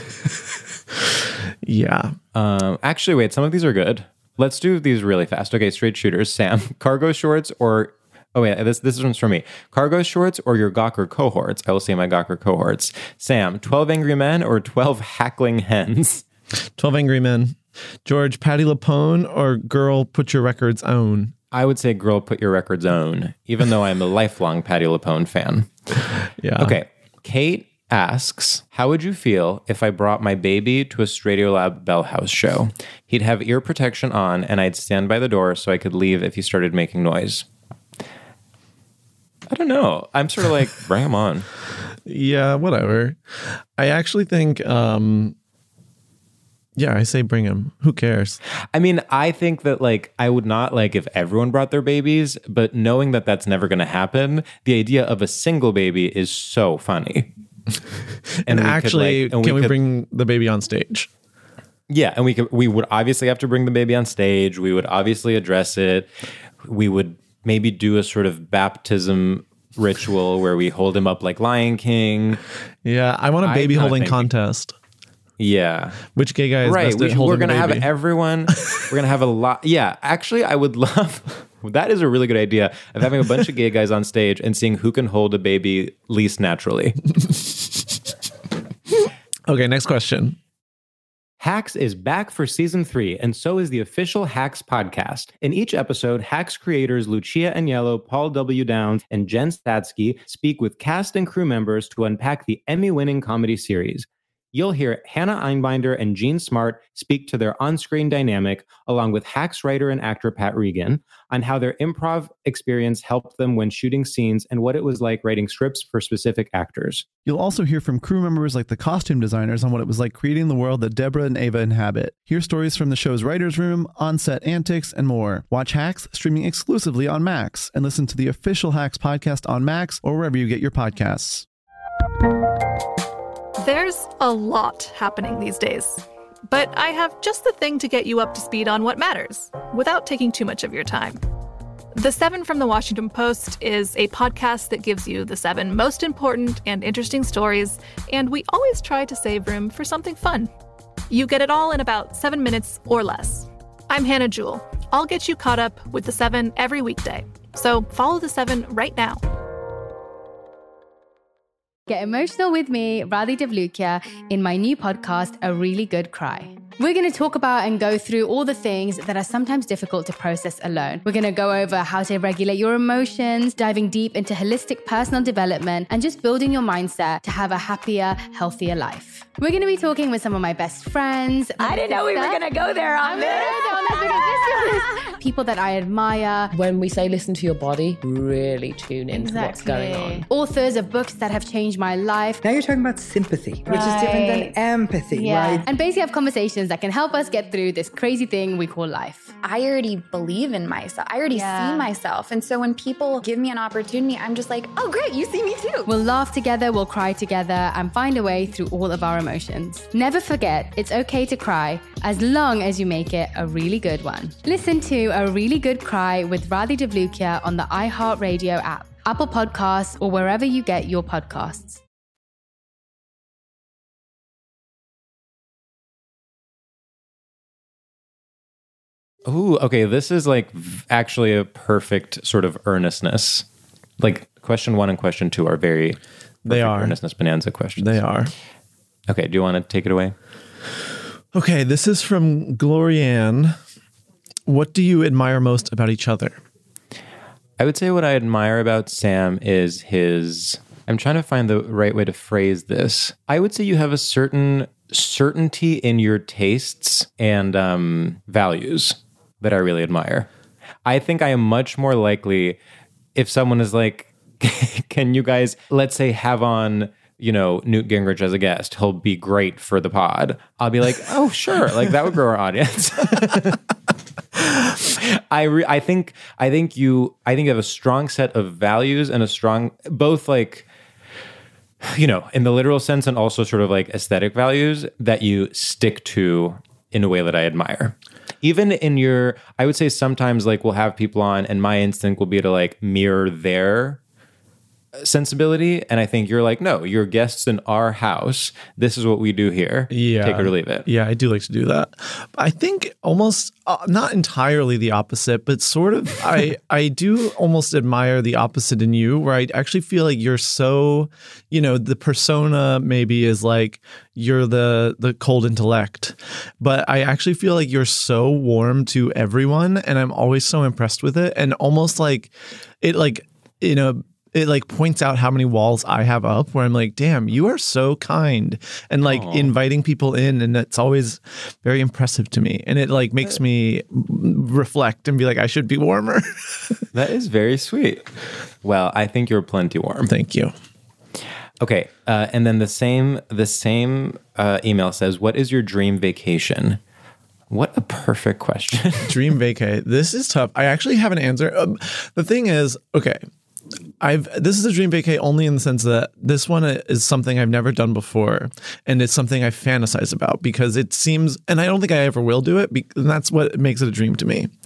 Yeah. Actually, wait, some of these are good. Let's do these really fast. Okay, straight shooters. Sam, cargo shorts or... Oh, wait, this one's for me. Cargo shorts or your Gawker cohorts? I will say my Gawker cohorts. Sam, 12 Angry Men or 12 Hackling Hens? 12 Angry Men. George, Patti LuPone or Girl, Put Your Records Own? I would say Girl, Put Your Records Own, even though I'm a lifelong Patti LuPone fan. Yeah. Okay. Kate asks, how would you feel if I brought my baby to a Stradiolab Bell House show? He'd have ear protection on and I'd stand by the door so I could leave if he started making noise. I don't know. I'm sort of like, bring him on. Yeah, whatever. I actually think, I say bring him. Who cares? I mean, I think that like, I would not like if everyone brought their babies, but knowing that that's never going to happen, the idea of a single baby is so funny. And actually, can we bring the baby on stage? Yeah, and we would obviously have to bring the baby on stage. We would obviously address it. We would maybe do a sort of baptism ritual where we hold him up like Lion King. Yeah, I want a baby holding contest. Yeah. Which gay guy is best at holding a baby? We're going to have everyone, we're going to have a lot. Yeah, actually, I would love, that is a really good idea of having a bunch of gay guys on stage and seeing who can hold a baby least naturally. Okay, next question. Hacks is back for season 3, and so is the official Hacks podcast. In each episode, Hacks creators Lucia Agnello, Paul W. Downs, and Jen Statsky speak with cast and crew members to unpack the Emmy-winning comedy series. You'll hear Hannah Einbinder and Gene Smart speak to their on-screen dynamic, along with Hacks writer and actor Pat Regan, on how their improv experience helped them when shooting scenes and what it was like writing scripts for specific actors. You'll also hear from crew members like the costume designers on what it was like creating the world that Deborah and Ava inhabit. Hear stories from the show's writer's room, on-set antics, and more. Watch Hacks streaming exclusively on Max, and listen to the official Hacks podcast on Max or wherever you get your podcasts. There's a lot happening these days, but I have just the thing to get you up to speed on what matters without taking too much of your time. The 7 from the Washington Post is a podcast that gives you the 7 most important and interesting stories, and we always try to save room for something fun. You get it all in about 7 minutes or less. I'm Hannah Jewell. I'll get you caught up with the 7 every weekday. So follow the 7 right now. Get emotional with me, Radhi Devlukia, in my new podcast, A Really Good Cry. We're going to talk about and go through all the things that are sometimes difficult to process alone. We're going to go over how to regulate your emotions, diving deep into holistic personal development, and just building your mindset to have a happier, healthier life. We're going to be talking with some of my best friends. I didn't know we were going to go there on this. People that I admire. When we say listen to your body, really tune into what's going on. Authors of books that have changed my life. Now you're talking about sympathy, which is different than empathy, right? And basically have conversations that can help us get through this crazy thing we call life. I already believe in myself. I already see myself. And so when people give me an opportunity, I'm just like, oh, great, you see me too. We'll laugh together, we'll cry together, and find a way through all of our emotions. Never forget, it's okay to cry, as long as you make it a really good one. Listen to A Really Good Cry with Radhi Devlukia on the iHeartRadio app, Apple Podcasts, or wherever you get your podcasts. Ooh, okay. This is like actually a perfect sort of earnestness. Like question 1 and question 2 are very earnestness bonanza questions. They are. Okay, do you want to take it away? Okay, this is from Glorianne. What do you admire most about each other? I would say what I admire about Sam is his... I'm trying to find the right way to phrase this. I would say you have a certain certainty in your tastes and values that I really admire. I think I am much more likely if someone is like, can you guys, let's say, have on, Newt Gingrich as a guest. He'll be great for the pod. I'll be like, oh, sure. Like that would grow our audience. I think you have a strong set of values and a strong, both like, in the literal sense and also sort of like aesthetic values that you stick to in a way that I admire. Even in I would say sometimes like we'll have people on and my instinct will be to like mirror their sensibility. And I think you're like, no, you're guests in our house. This is what we do here. Yeah. Take it or leave it. Yeah, I do like to do that. I think almost not entirely the opposite, but sort of I do almost admire the opposite in you, where I actually feel like you're so, the persona maybe is like you're the cold intellect, but I actually feel like you're so warm to everyone and I'm always so impressed with it. And almost like it it like points out how many walls I have up where I'm like, damn, you are so kind, and like inviting people in, and it's always very impressive to me, and it like makes me reflect and be like, I should be warmer. That is very sweet. Well, I think you're plenty warm. Thank you. Okay, and then the same email says, what is your dream vacation? What a perfect question. Dream vacay. This is tough. I actually have an answer. The thing is, okay, this is a dream vacay only in the sense that this one is something I've never done before, and it's something I fantasize about because it seems, and I don't think I ever will do it, and that's what makes it a dream to me.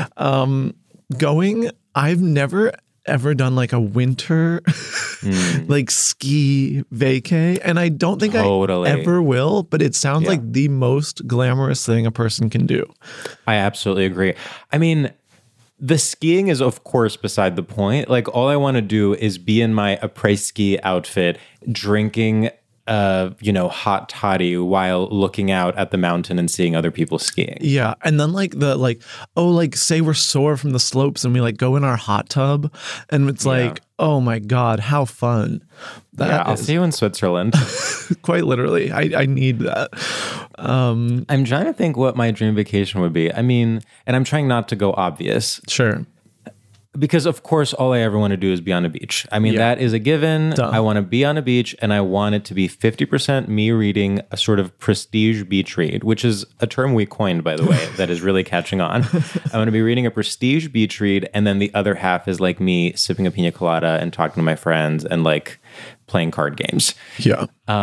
I've never ever done like a winter like ski vacay, and I don't think I ever will, but it sounds like the most glamorous thing a person can do. I absolutely agree. I mean, the skiing is of course beside the point. Like, all I want to do is be in my après-ski outfit drinking hot toddy while looking out at the mountain and seeing other people skiing. Yeah. And then say we're sore from the slopes and we like go in our hot tub, and it's like, oh my God, how fun. I'll see you in Switzerland. Quite literally. I need that. I'm trying to think what my dream vacation would be. I mean, and I'm trying not to go obvious. Sure. Because, of course, all I ever want to do is be on a beach. I mean, that is a given. Duh. I want to be on a beach, and I want it to be 50% me reading a sort of prestige beach read, which is a term we coined, by the way, that is really catching on. I want to be reading a prestige beach read, and then the other half is like me sipping a pina colada and talking to my friends and like playing card games. Yeah.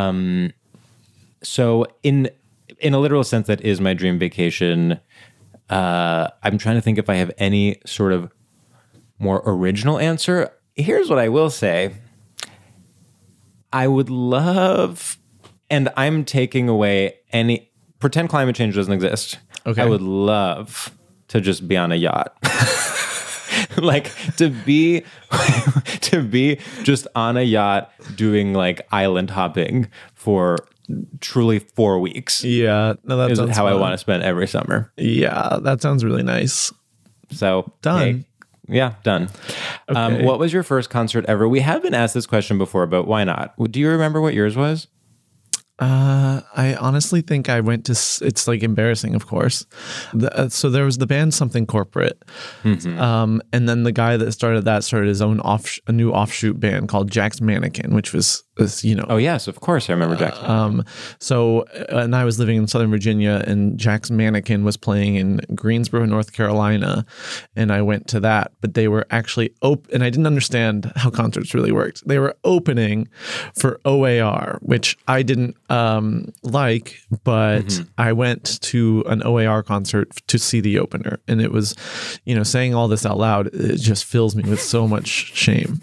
So in a literal sense, that is my dream vacation. I'm trying to think if I have any sort of more original answer. Here's what I will say. I would love, and I'm taking away any, pretend climate change doesn't exist. Okay. I would love to just be on a yacht. Like to be just on a yacht doing like island hopping for truly 4 weeks. Yeah. No, that is sounds how fun. I want to spend every summer. Yeah, that sounds really nice. So done. Hey, yeah, done. Okay. What was your first concert ever? We have been asked this question before, but why not? Do you remember what yours was? I honestly think I went to, it's like embarrassing, of course. So there was the band Something Corporate. Mm-hmm. And then the guy that started his own a new offshoot band called Jack's Mannequin, which was Oh yes, of course. I remember Jack's Mannequin. And I was living in Southern Virginia, and Jack's Mannequin was playing in Greensboro, North Carolina. And I went to that, but they were actually and I didn't understand how concerts really worked. They were opening for OAR, which I didn't like, but I went to an OAR concert to see the opener, and it was, saying all this out loud, it just fills me with so much shame.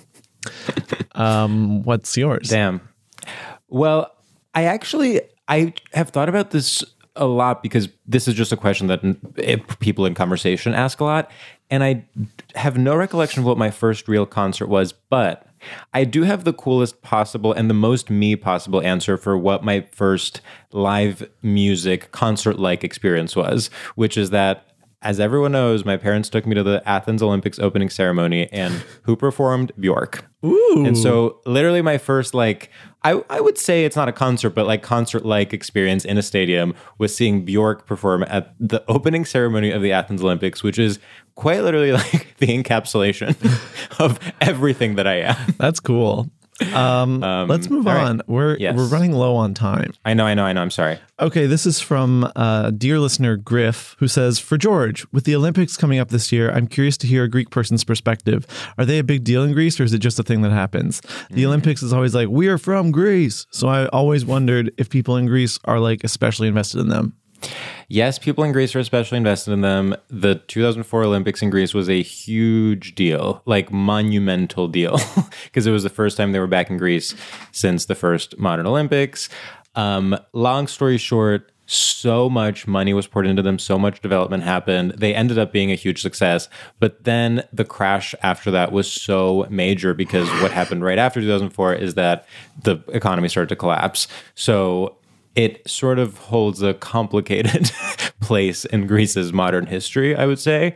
What's yours? Damn. Well, I have thought about this a lot because this is just a question that people in conversation ask a lot, and I have no recollection of what my first real concert was, but I do have the coolest possible and the most me possible answer for what my first live music concert-like experience was, which is that, as everyone knows, my parents took me to the Athens Olympics opening ceremony, and who performed? Bjork. Ooh. And so literally my first, I would say it's not a concert, but like concert-like experience in a stadium was seeing Bjork perform at the opening ceremony of the Athens Olympics, which is quite literally like the encapsulation of everything that I am. That's cool. Let's move on. Right. We're running low on time. I know. I'm sorry. Okay, this is from dear listener Griff, who says, for George, with the Olympics coming up this year, I'm curious to hear a Greek person's perspective. Are they a big deal in Greece, or is it just a thing that happens? The Olympics is always like, we are from Greece. So I always wondered if people in Greece are like especially invested in them. Yes, people in Greece are especially invested in them. The 2004 Olympics in Greece was a huge deal, like monumental deal, because it was the first time they were back in Greece since the first modern Olympics. Long story short, so much money was poured into them, so much development happened. They ended up being a huge success, but then the crash after that was so major because what happened right after 2004 is that the economy started to collapse. So it sort of holds a complicated place in Greece's modern history, I would say.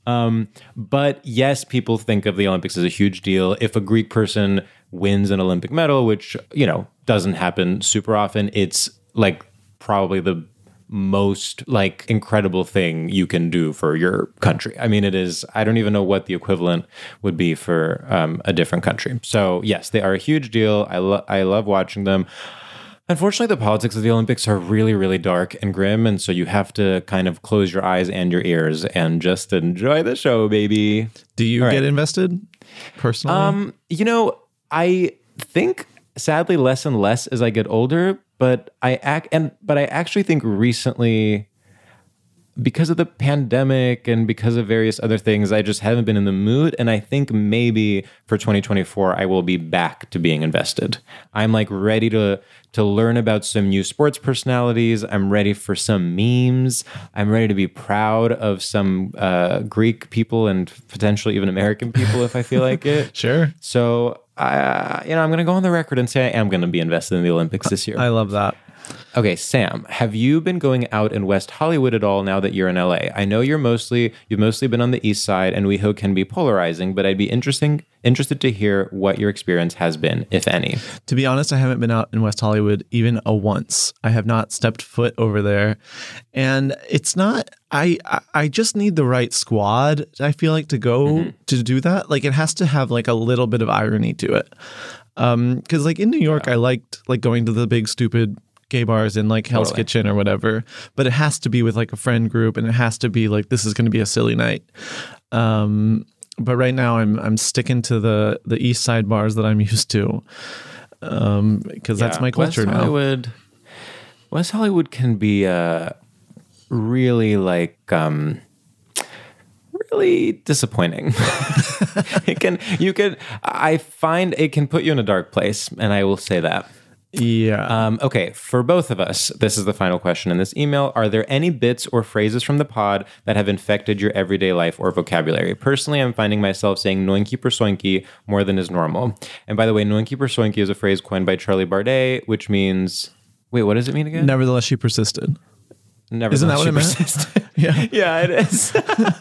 But yes, people think of the Olympics as a huge deal. If a Greek person wins an Olympic medal, which, doesn't happen super often, it's like probably the most like incredible thing you can do for your country. I mean, it is, I don't even know what the equivalent would be for a different country. So yes, they are a huge deal. I love watching them. Unfortunately, the politics of the Olympics are really, really dark and grim. And so you have to kind of close your eyes and your ears and just enjoy the show, baby. Do you get invested personally? I think sadly less and less as I get older, but I actually think recently, because of the pandemic and because of various other things, I just haven't been in the mood. And I think maybe for 2024, I will be back to being invested. I'm like ready to learn about some new sports personalities. I'm ready for some memes. I'm ready to be proud of some Greek people and potentially even American people if I feel like it. Sure. So, I'm going to go on the record and say I am going to be invested in the Olympics this year. I love that. Okay, Sam, have you been going out in West Hollywood at all now that you're in LA? I know you've mostly been on the East Side, and WeHo can be polarizing, but I'd be interested to hear what your experience has been, if any. To be honest, I haven't been out in West Hollywood even once. I have not stepped foot over there, and it's not. I just need the right squad, I feel like, to go to do that. Like, it has to have like a little bit of irony to it. Because like in New York, I liked like going to the big stupid gay bars in like Hell's Kitchen or whatever, but it has to be with like a friend group, and it has to be like, this is going to be a silly night. But right now I'm sticking to the East Side bars that I'm used to, because that's my culture now. West Hollywood can be really like really disappointing. I find it can put you in a dark place, and I will say that. Yeah. Okay, for both of us, this is the final question in this email. Are there any bits or phrases from the pod that have infected your everyday life or vocabulary? Personally, I'm finding myself saying noinky persoinky more than is normal. And by the way, noinky persoinky is a phrase coined by Charlie Bardet, which means... Wait, what does it mean again? Nevertheless, she persisted. Isn't that what it meant? Yeah, it is.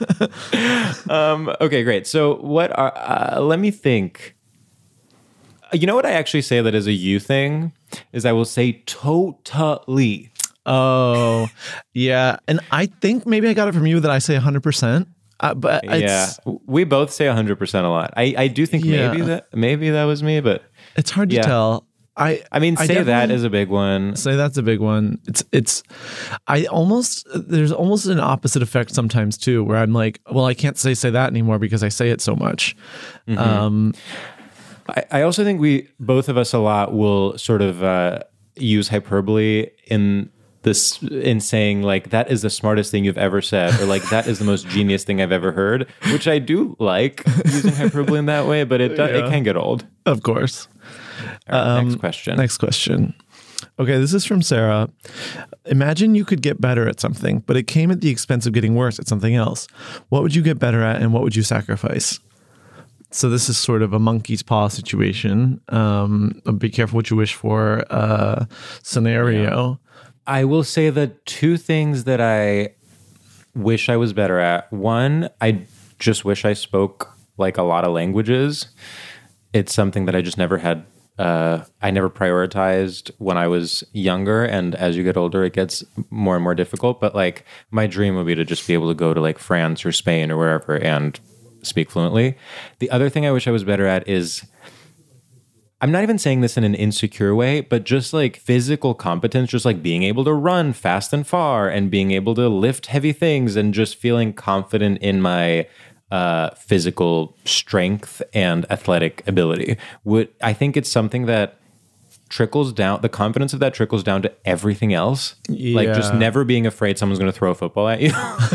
Okay, great. So what are... let me think... You know what I actually say that is a you thing? Is I will say totally. Oh, yeah. And I think maybe I got it from you that I say 100%. But yeah, we both say 100% a lot. I do think maybe that was me, but it's hard to tell. I mean, say that is a big one. Say that's a big one. There's almost an opposite effect sometimes too, where I'm like, well, I can't say that anymore because I say it so much. Mm-hmm. I also think both of us a lot will sort of use hyperbole in saying like, that is the smartest thing you've ever said, or like, that is the most genius thing I've ever heard, which I do like using hyperbole in that way, but it can get old. Of course. All right, next question. Okay, this is from Sarah. Imagine you could get better at something, but it came at the expense of getting worse at something else. What would you get better at, and what would you sacrifice? So this is sort of a monkey's paw situation. Be careful what you wish for scenario. Yeah. I will say that two things that I wish I was better at. One, I just wish I spoke like a lot of languages. It's something that I just never had. I never prioritized when I was younger. And as you get older, it gets more and more difficult. But like, my dream would be to just be able to go to like France or Spain or wherever and speak fluently. The other thing I wish I was better at is, I'm not even saying this in an insecure way, but just like physical competence, just like being able to run fast and far and being able to lift heavy things and just feeling confident in my physical strength and athletic ability. I think it's something that trickles down, the confidence of that trickles down to everything else. Yeah. Like just never being afraid someone's going to throw a football at you.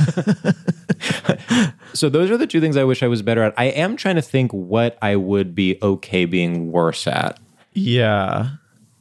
So those are the two things I wish I was better at. I am trying to think what I would be okay being worse at. Yeah.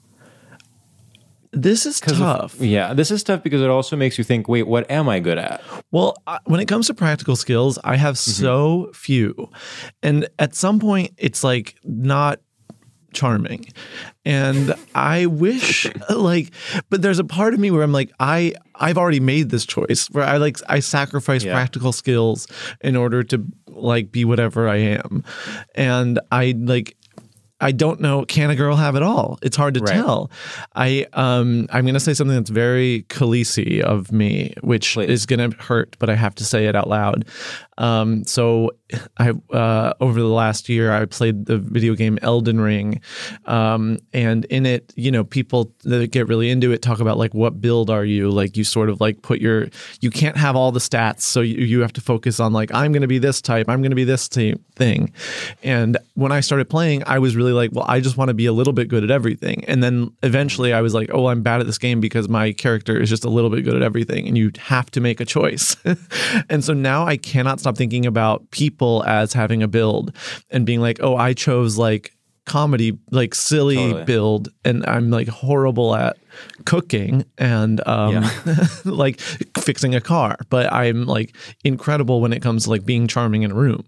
This is tough. This is tough because it also makes you think, wait, what am I good at? Well, when it comes to practical skills, I have so few. And at some point, it's like not charming. And I wish but there's a part of me where I'm like, I've already made this choice where I sacrifice practical skills in order to be whatever I am. And I don't know, can a girl have it all? It's hard to tell. I'm going to say something that's very Khaleesi of me, which is going to hurt, but I have to say it out loud. So I over the last year, I played the video game Elden Ring. And in it, people that get really into it talk about what build are you? You sort of put you can't have all the stats. So you have to focus on I'm going to be this type. I'm going to be this thing. And when I started playing, I was really well, I just want to be a little bit good at everything. And then eventually I was oh, I'm bad at this game because my character is just a little bit good at everything. And you have to make a choice. And so now I cannot stop thinking about people as having a build and being oh, I chose comedy, silly build, and I'm horrible at cooking and fixing a car, but I'm incredible when it comes to being charming in a room.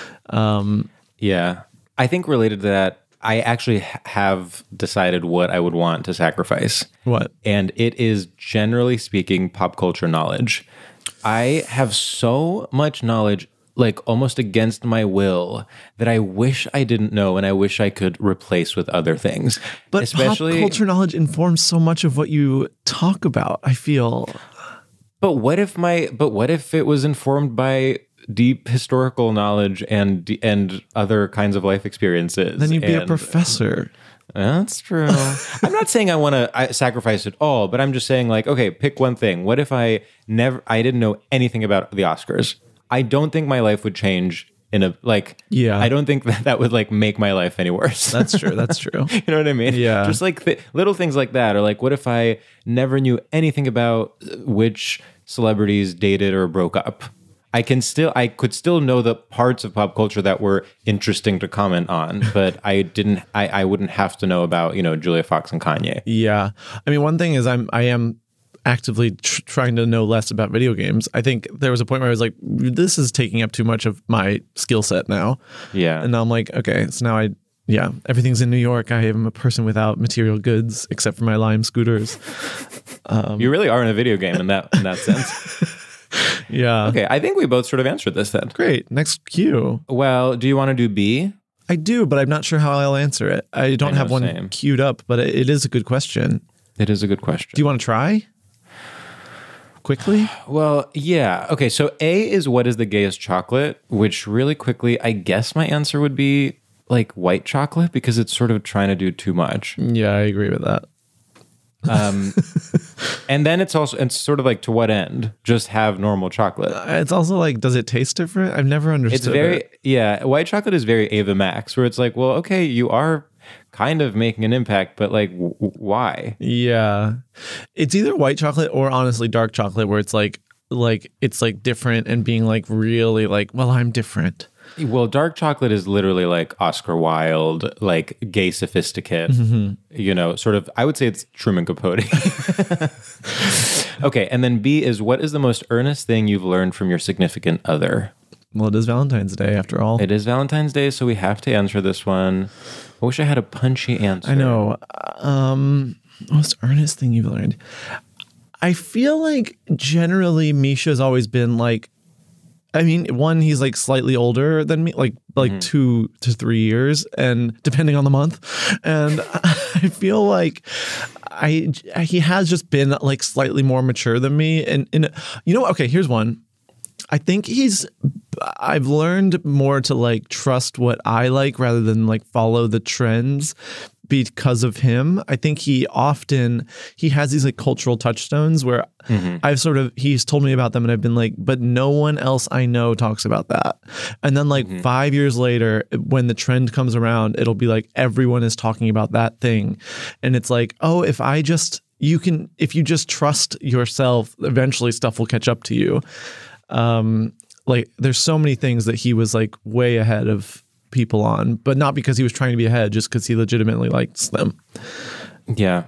I think related to that, I actually have decided what I would want to sacrifice. What? And it is, generally speaking, pop culture knowledge. I have so much knowledge, almost against my will, that I wish I didn't know and I wish I could replace with other things. But especially, pop culture knowledge informs so much of what you talk about, I feel. But what if it was informed by deep historical knowledge and other kinds of life experiences? Then you'd be a professor. That's true. I'm not saying I want to sacrifice it all, but I'm just saying okay, pick one thing. What if I didn't know anything about the Oscars? I don't think my life would change in a I don't think that would make my life any worse. That's true. That's true. You know what I mean? Yeah. Just little things like that, or what if I never knew anything about which celebrities dated or broke up? I could still know the parts of pop culture that were interesting to comment on, but I wouldn't have to know about, Julia Fox and Kanye. Yeah. I mean, one thing is I am actively trying to know less about video games. I think there was a point where I was this is taking up too much of my skill set now. Yeah. And now I'm okay, so now everything's in New York. I am a person without material goods except for my Lime scooters. You really are in a video game in that sense. Yeah. Okay, I think we both sort of answered this then. Great. Next cue. Well, do you want to do B? I do, but I'm not sure how I'll answer it. I don't have one queued up, but it is a good question. It is a good question. Do you want to try? Quickly? Well, yeah. Okay, so A is what is the gayest chocolate, which really quickly, I guess my answer would be white chocolate because it's sort of trying to do too much. Yeah, I agree with that. And then it's sort of to what end? Just have normal chocolate. It's also does it taste different? I've never understood it. White chocolate is very Ava Max, where it's well, okay, you are kind of making an impact, but why? Yeah. It's either white chocolate or honestly dark chocolate, where it's it's different and being really well, I'm different. Well, dark chocolate is literally Oscar Wilde, gay sophisticate, sort of, I would say it's Truman Capote. Okay, and then B is what is the most earnest thing you've learned from your significant other? Well, it is Valentine's Day after all. It is Valentine's Day, so we have to answer this one. I wish I had a punchy answer. I know. Most earnest thing you've learned. I feel generally Misha's always been one, he's he's older than me, 2 to 3 years, and depending on the month. And I feel he has just been slightly more mature than me. And okay, here's one. I think I've learned more to trust what I like rather than follow the trends because of him. I think he has these cultural touchstones where he's told me about them and I've been but no one else I know talks about that. And then 5 years later, when the trend comes around, it'll be everyone is talking about that thing. And it's oh, if you just trust yourself, eventually stuff will catch up to you. There's so many things that he was way ahead of people on, but not because he was trying to be ahead, just because he legitimately likes them. Yeah.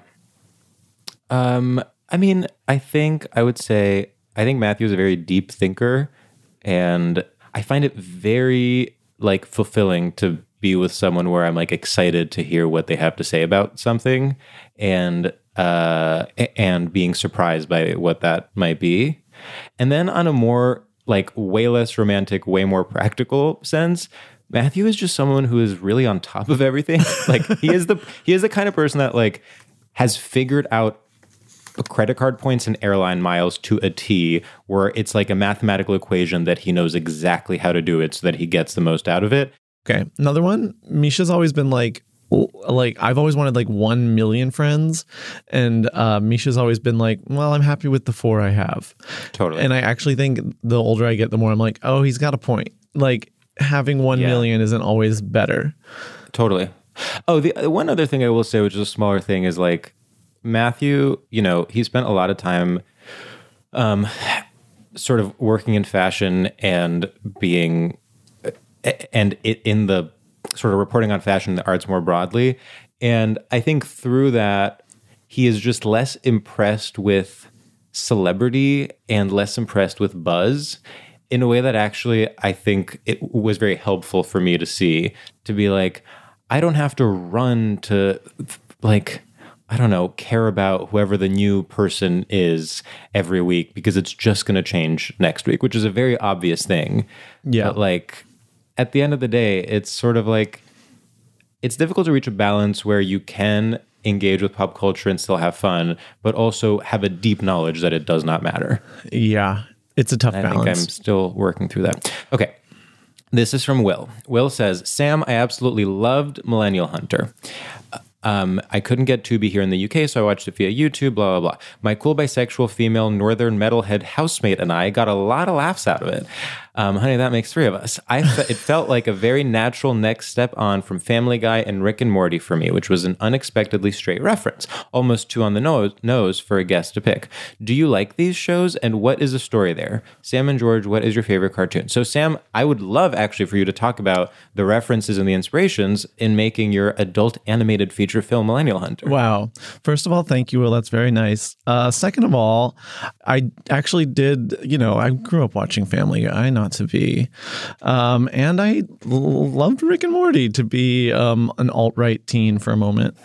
I mean, I think Matthew's a very deep thinker, and I find it very fulfilling to be with someone where I'm like excited to hear what they have to say about something, and being surprised by what that might be. And then on a more like way less romantic, way more practical sense, Matthew is just someone who is really on top of everything. Like he is the kind of person that like has figured out credit card points and airline miles to a T, where it's like a mathematical equation that he knows exactly how to do it so that he gets the most out of it. Okay. Another one, Misha's always been like I've always wanted like 1 million friends, and Misha's always been like, well, I'm happy with the 4 I have. Totally. And I actually think the older I get, the more I'm like, oh, he's got a point. Like having 1 million isn't always better. Totally. Oh, the one other thing I will say, which is a smaller thing, is like Matthew, you know, he spent a lot of time sort of working in fashion and being in the sort of reporting on fashion and the arts more broadly. And I think through that, he is just less impressed with celebrity and less impressed with buzz in a way that actually I think it was very helpful for me to see, to be like, I don't have to run to like, I don't know, care about whoever the new person is every week because it's just going to change next week, which is a very obvious thing. Yeah. But like at the end of the day, it's sort of like, it's difficult to reach a balance where you can engage with pop culture and still have fun, but also have a deep knowledge that it does not matter. Yeah. It's a tough balance. I think I'm still working through that. Okay. This is from Will. Will says, Sam, I absolutely loved Millennial Hunter. I couldn't get Tubi here in the UK, so I watched it via YouTube, blah, blah, blah. My cool bisexual female northern metalhead housemate and I got a lot of laughs out of it. Honey, that makes 3 of us. It felt like a very natural next step on from Family Guy and Rick and Morty for me, which was an unexpectedly straight reference, almost too on the nose for a guest to pick. Do you like these shows, and what is the story there? Sam and George, what is your favorite cartoon? So Sam, I would love actually for you to talk about the references and the inspirations in making your adult animated feature film Millennial Hunter. Wow. First of all, thank you, Will. That's very nice. Second of all, I actually did, I grew up watching Family Guy, not to be. And I loved Rick and Morty, to be an alt-right teen for a moment.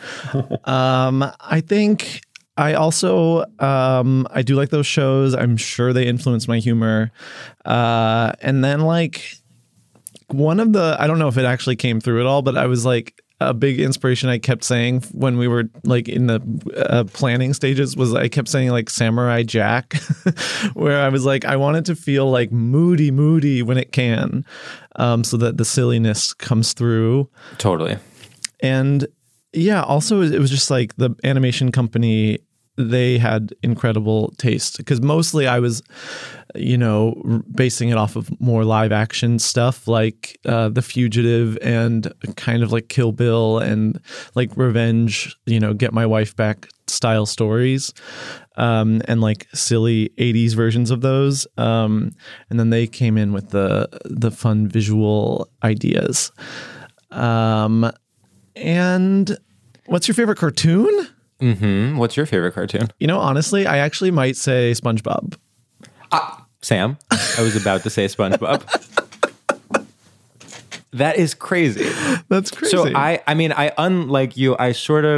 I think I also, I do like those shows. I'm sure they influence my humor. And then like one of the, I don't know if it actually came through at all, but I was like, a big inspiration I kept saying when we were like in the planning stages was I kept saying like Samurai Jack, where I was like, I want it to feel like moody when it can, so that the silliness comes through. Totally. And yeah, also it was just like the animation company, they had incredible taste, because mostly I was, basing it off of more live action stuff like The Fugitive and kind of like Kill Bill and like revenge, Get My Wife Back style stories, and like silly 80s versions of those. And then they came in with the fun visual ideas. And what's your favorite cartoon? Mm-hmm. What's your favorite cartoon? Honestly, I actually might say SpongeBob. Sam, I was about to say SpongeBob. That is crazy. That's crazy. So I unlike you, I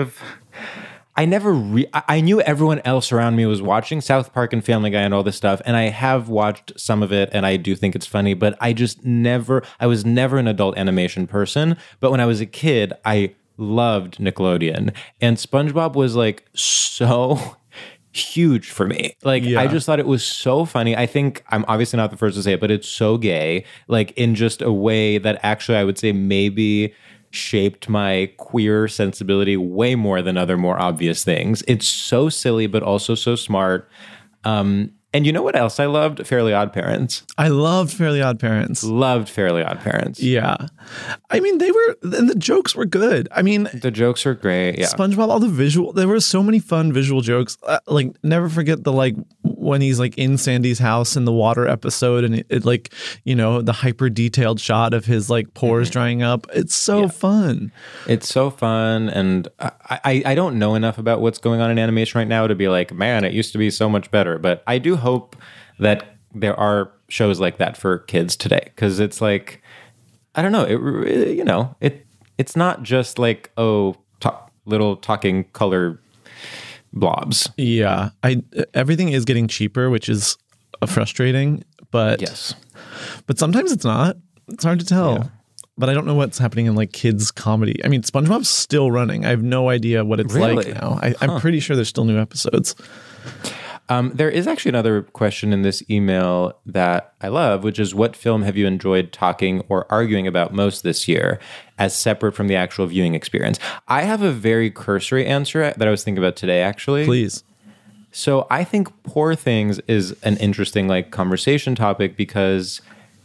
knew everyone else around me was watching South Park and Family Guy and all this stuff, and I have watched some of it, and I do think it's funny, but I was never an adult animation person. But when I was a kid, I loved Nickelodeon, and SpongeBob was like so huge for me. Like, I just thought it was so funny. I think I'm obviously not the first to say it, but it's so gay, like in just a way that actually I would say maybe shaped my queer sensibility way more than other more obvious things. It's so silly, but also so smart. And you know what else I loved? Fairly Odd Parents. I loved Fairly Odd Parents. Loved Fairly Odd Parents. Yeah. I mean, and the jokes were good. I mean, the jokes are great. Yeah. SpongeBob, all the visual, there were so many fun visual jokes. Like, never forget the, like, when he's like in Sandy's house in the water episode, and it like, the hyper detailed shot of his like pores drying up. It's so fun. It's so fun. And I don't know enough about what's going on in animation right now to be like, man, it used to be so much better. But I do hope that there are shows like that for kids today, because it's like, I don't know, it's not just like, little talking color blobs. Yeah. Everything is getting cheaper, which is frustrating, but yes. But sometimes it's not. It's hard to tell. Yeah. But I don't know what's happening in like kids comedy. I mean, SpongeBob's still running. I have no idea what it's like now. I'm pretty sure there's still new episodes. There is actually another question in this email that I love, which is, what film have you enjoyed talking or arguing about most this year, as separate from the actual viewing experience? I have a very cursory answer that I was thinking about today, actually. Please. So I think Poor Things is an interesting conversation topic, because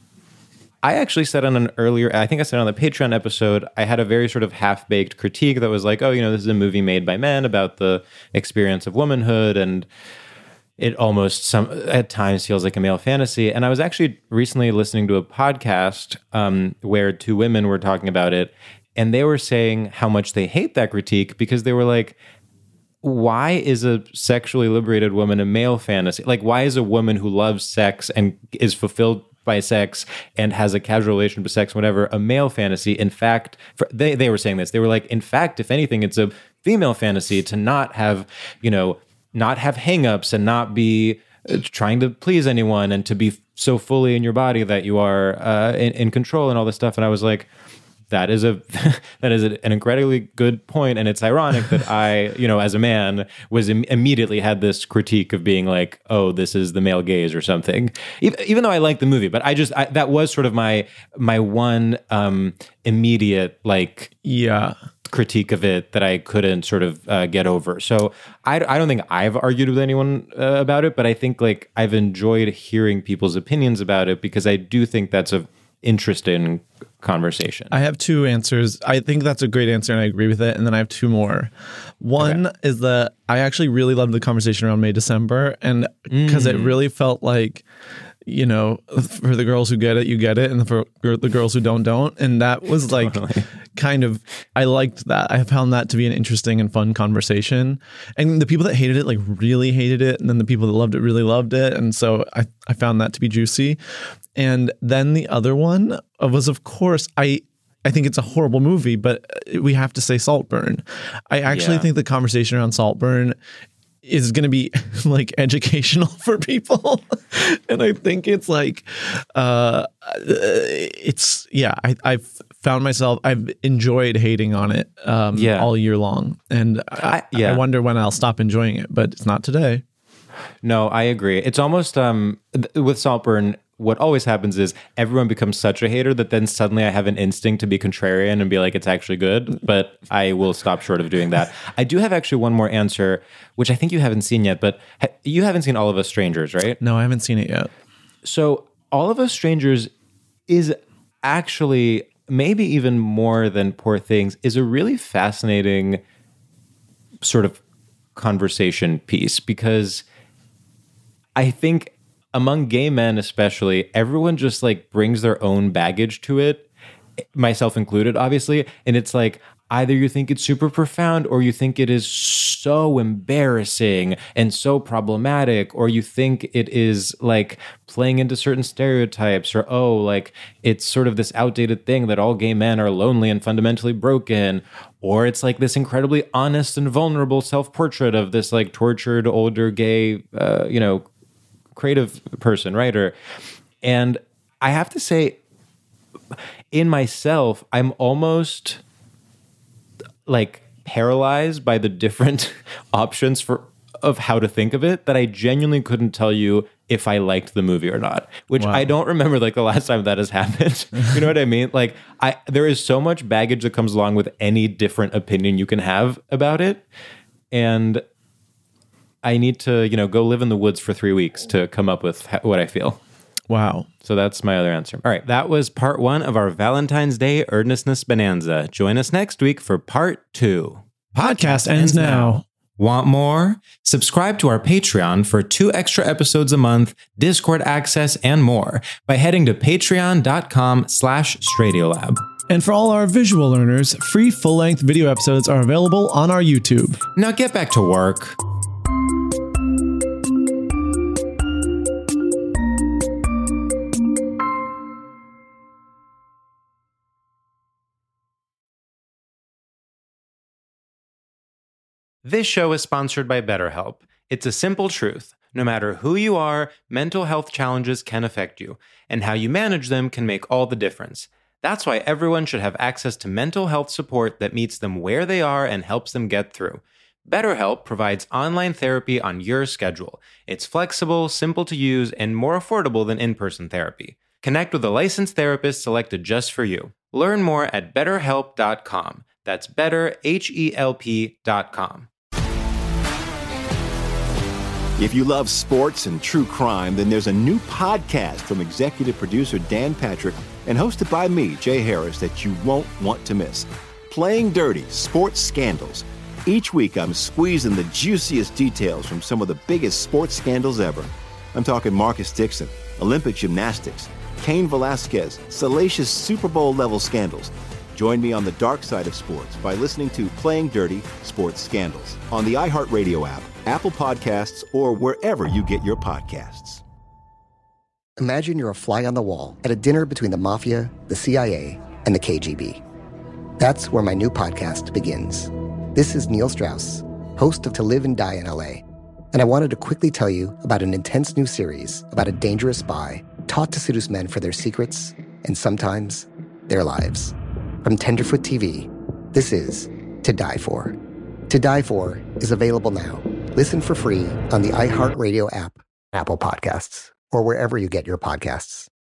I actually said on an earlier, I think I said on the Patreon episode, I had a very sort of half-baked critique that was like, this is a movie made by men about the experience of womanhood, and it almost at times feels like a male fantasy. And I was actually recently listening to a podcast where two women were talking about it, and they were saying how much they hate that critique, because they were like, why is a sexually liberated woman a male fantasy? Like, why is a woman who loves sex and is fulfilled by sex and has a casual relationship with sex, whatever, a male fantasy? In fact, they were saying this. They were like, in fact, if anything, it's a female fantasy to not have, not have hangups and not be trying to please anyone, and to be so fully in your body that you are in control and all this stuff. And I was like, that is an incredibly good point, and it's ironic that I, as a man, was immediately had this critique of being like, oh, this is the male gaze or something. Even though I like the movie, but that was sort of my one immediate critique of it that I couldn't sort of get over. So I don't think I've argued with anyone about it, but I think I've enjoyed hearing people's opinions about it, because I do think that's a interesting conversation. I have two answers. I think that's a great answer and I agree with it. And then I have two more. One is that I actually really loved the conversation around May, December, and because it really felt like, for the girls who get it, you get it, and for the girls who don't. And that was kind of, I liked that. I found that to be an interesting and fun conversation. And the people that hated it really hated it, and then the people that loved it really loved it. And so I found that to be juicy. And then the other one was, of course, I think it's a horrible movie, but we have to say Saltburn. I actually think the conversation around Saltburn is going to be educational for people. And I think it's I've found myself, I've enjoyed hating on it all year long. And I wonder when I'll stop enjoying it, but it's not today. No, I agree. It's almost, with Saltburn, what always happens is everyone becomes such a hater that then suddenly I have an instinct to be contrarian and be like, it's actually good, but I will stop short of doing that. I do have actually one more answer, which I think you haven't seen yet, but you haven't seen All of Us Strangers, right? No, I haven't seen it yet. So All of Us Strangers is actually, maybe even more than Poor Things, is a really fascinating sort of conversation piece, because I think among gay men especially, everyone just brings their own baggage to it, myself included, obviously. And it's either you think it's super profound, or you think it is so embarrassing and so problematic, or you think it is playing into certain stereotypes, or it's sort of this outdated thing that all gay men are lonely and fundamentally broken, or it's this incredibly honest and vulnerable self-portrait of this tortured older gay creative person, writer. And I have to say, in myself, I'm almost paralyzed by the different options of how to think of it, that I genuinely couldn't tell you if I liked the movie or not, which I don't remember the last time that has happened. You know what I mean? There is so much baggage that comes along with any different opinion you can have about it. And I need to, go live in the woods for 3 weeks to come up with what I feel. Wow. So that's my other answer. All right. That was part 1 of our Valentine's Day Earnestness Bonanza. Join us next week for part 2. Podcast ends now. Want more? Subscribe to our Patreon for 2 extra episodes a month, Discord access, and more by heading to patreon.com/Stradiolab. And for all our visual learners, free full-length video episodes are available on our YouTube. Now get back to work. This show is sponsored by BetterHelp. It's a simple truth. No matter who you are, mental health challenges can affect you, and how you manage them can make all the difference. That's why everyone should have access to mental health support that meets them where they are and helps them get through. BetterHelp provides online therapy on your schedule. It's flexible, simple to use, and more affordable than in-person therapy. Connect with a licensed therapist selected just for you. Learn more at betterhelp.com. That's betterhelp.com. If you love sports and true crime, then there's a new podcast from executive producer Dan Patrick and hosted by me, Jay Harris, that you won't want to miss. Playing Dirty: Sports Scandals. Each week, I'm squeezing the juiciest details from some of the biggest sports scandals ever. I'm talking Marcus Dixon, Olympic gymnastics, Cain Velasquez, salacious Super Bowl-level scandals. Join me on the dark side of sports by listening to Playing Dirty: Sports Scandals on the iHeartRadio app, Apple Podcasts, or wherever you get your podcasts. Imagine you're a fly on the wall at a dinner between the Mafia, the CIA, and the KGB. That's where my new podcast begins. This is Neil Strauss, host of To Live and Die in LA, and I wanted to quickly tell you about an intense new series about a dangerous spy taught to seduce men for their secrets and sometimes their lives. From Tenderfoot TV, this is To Die For. To Die For is available now. Listen for free on the iHeartRadio app, Apple Podcasts, or wherever you get your podcasts.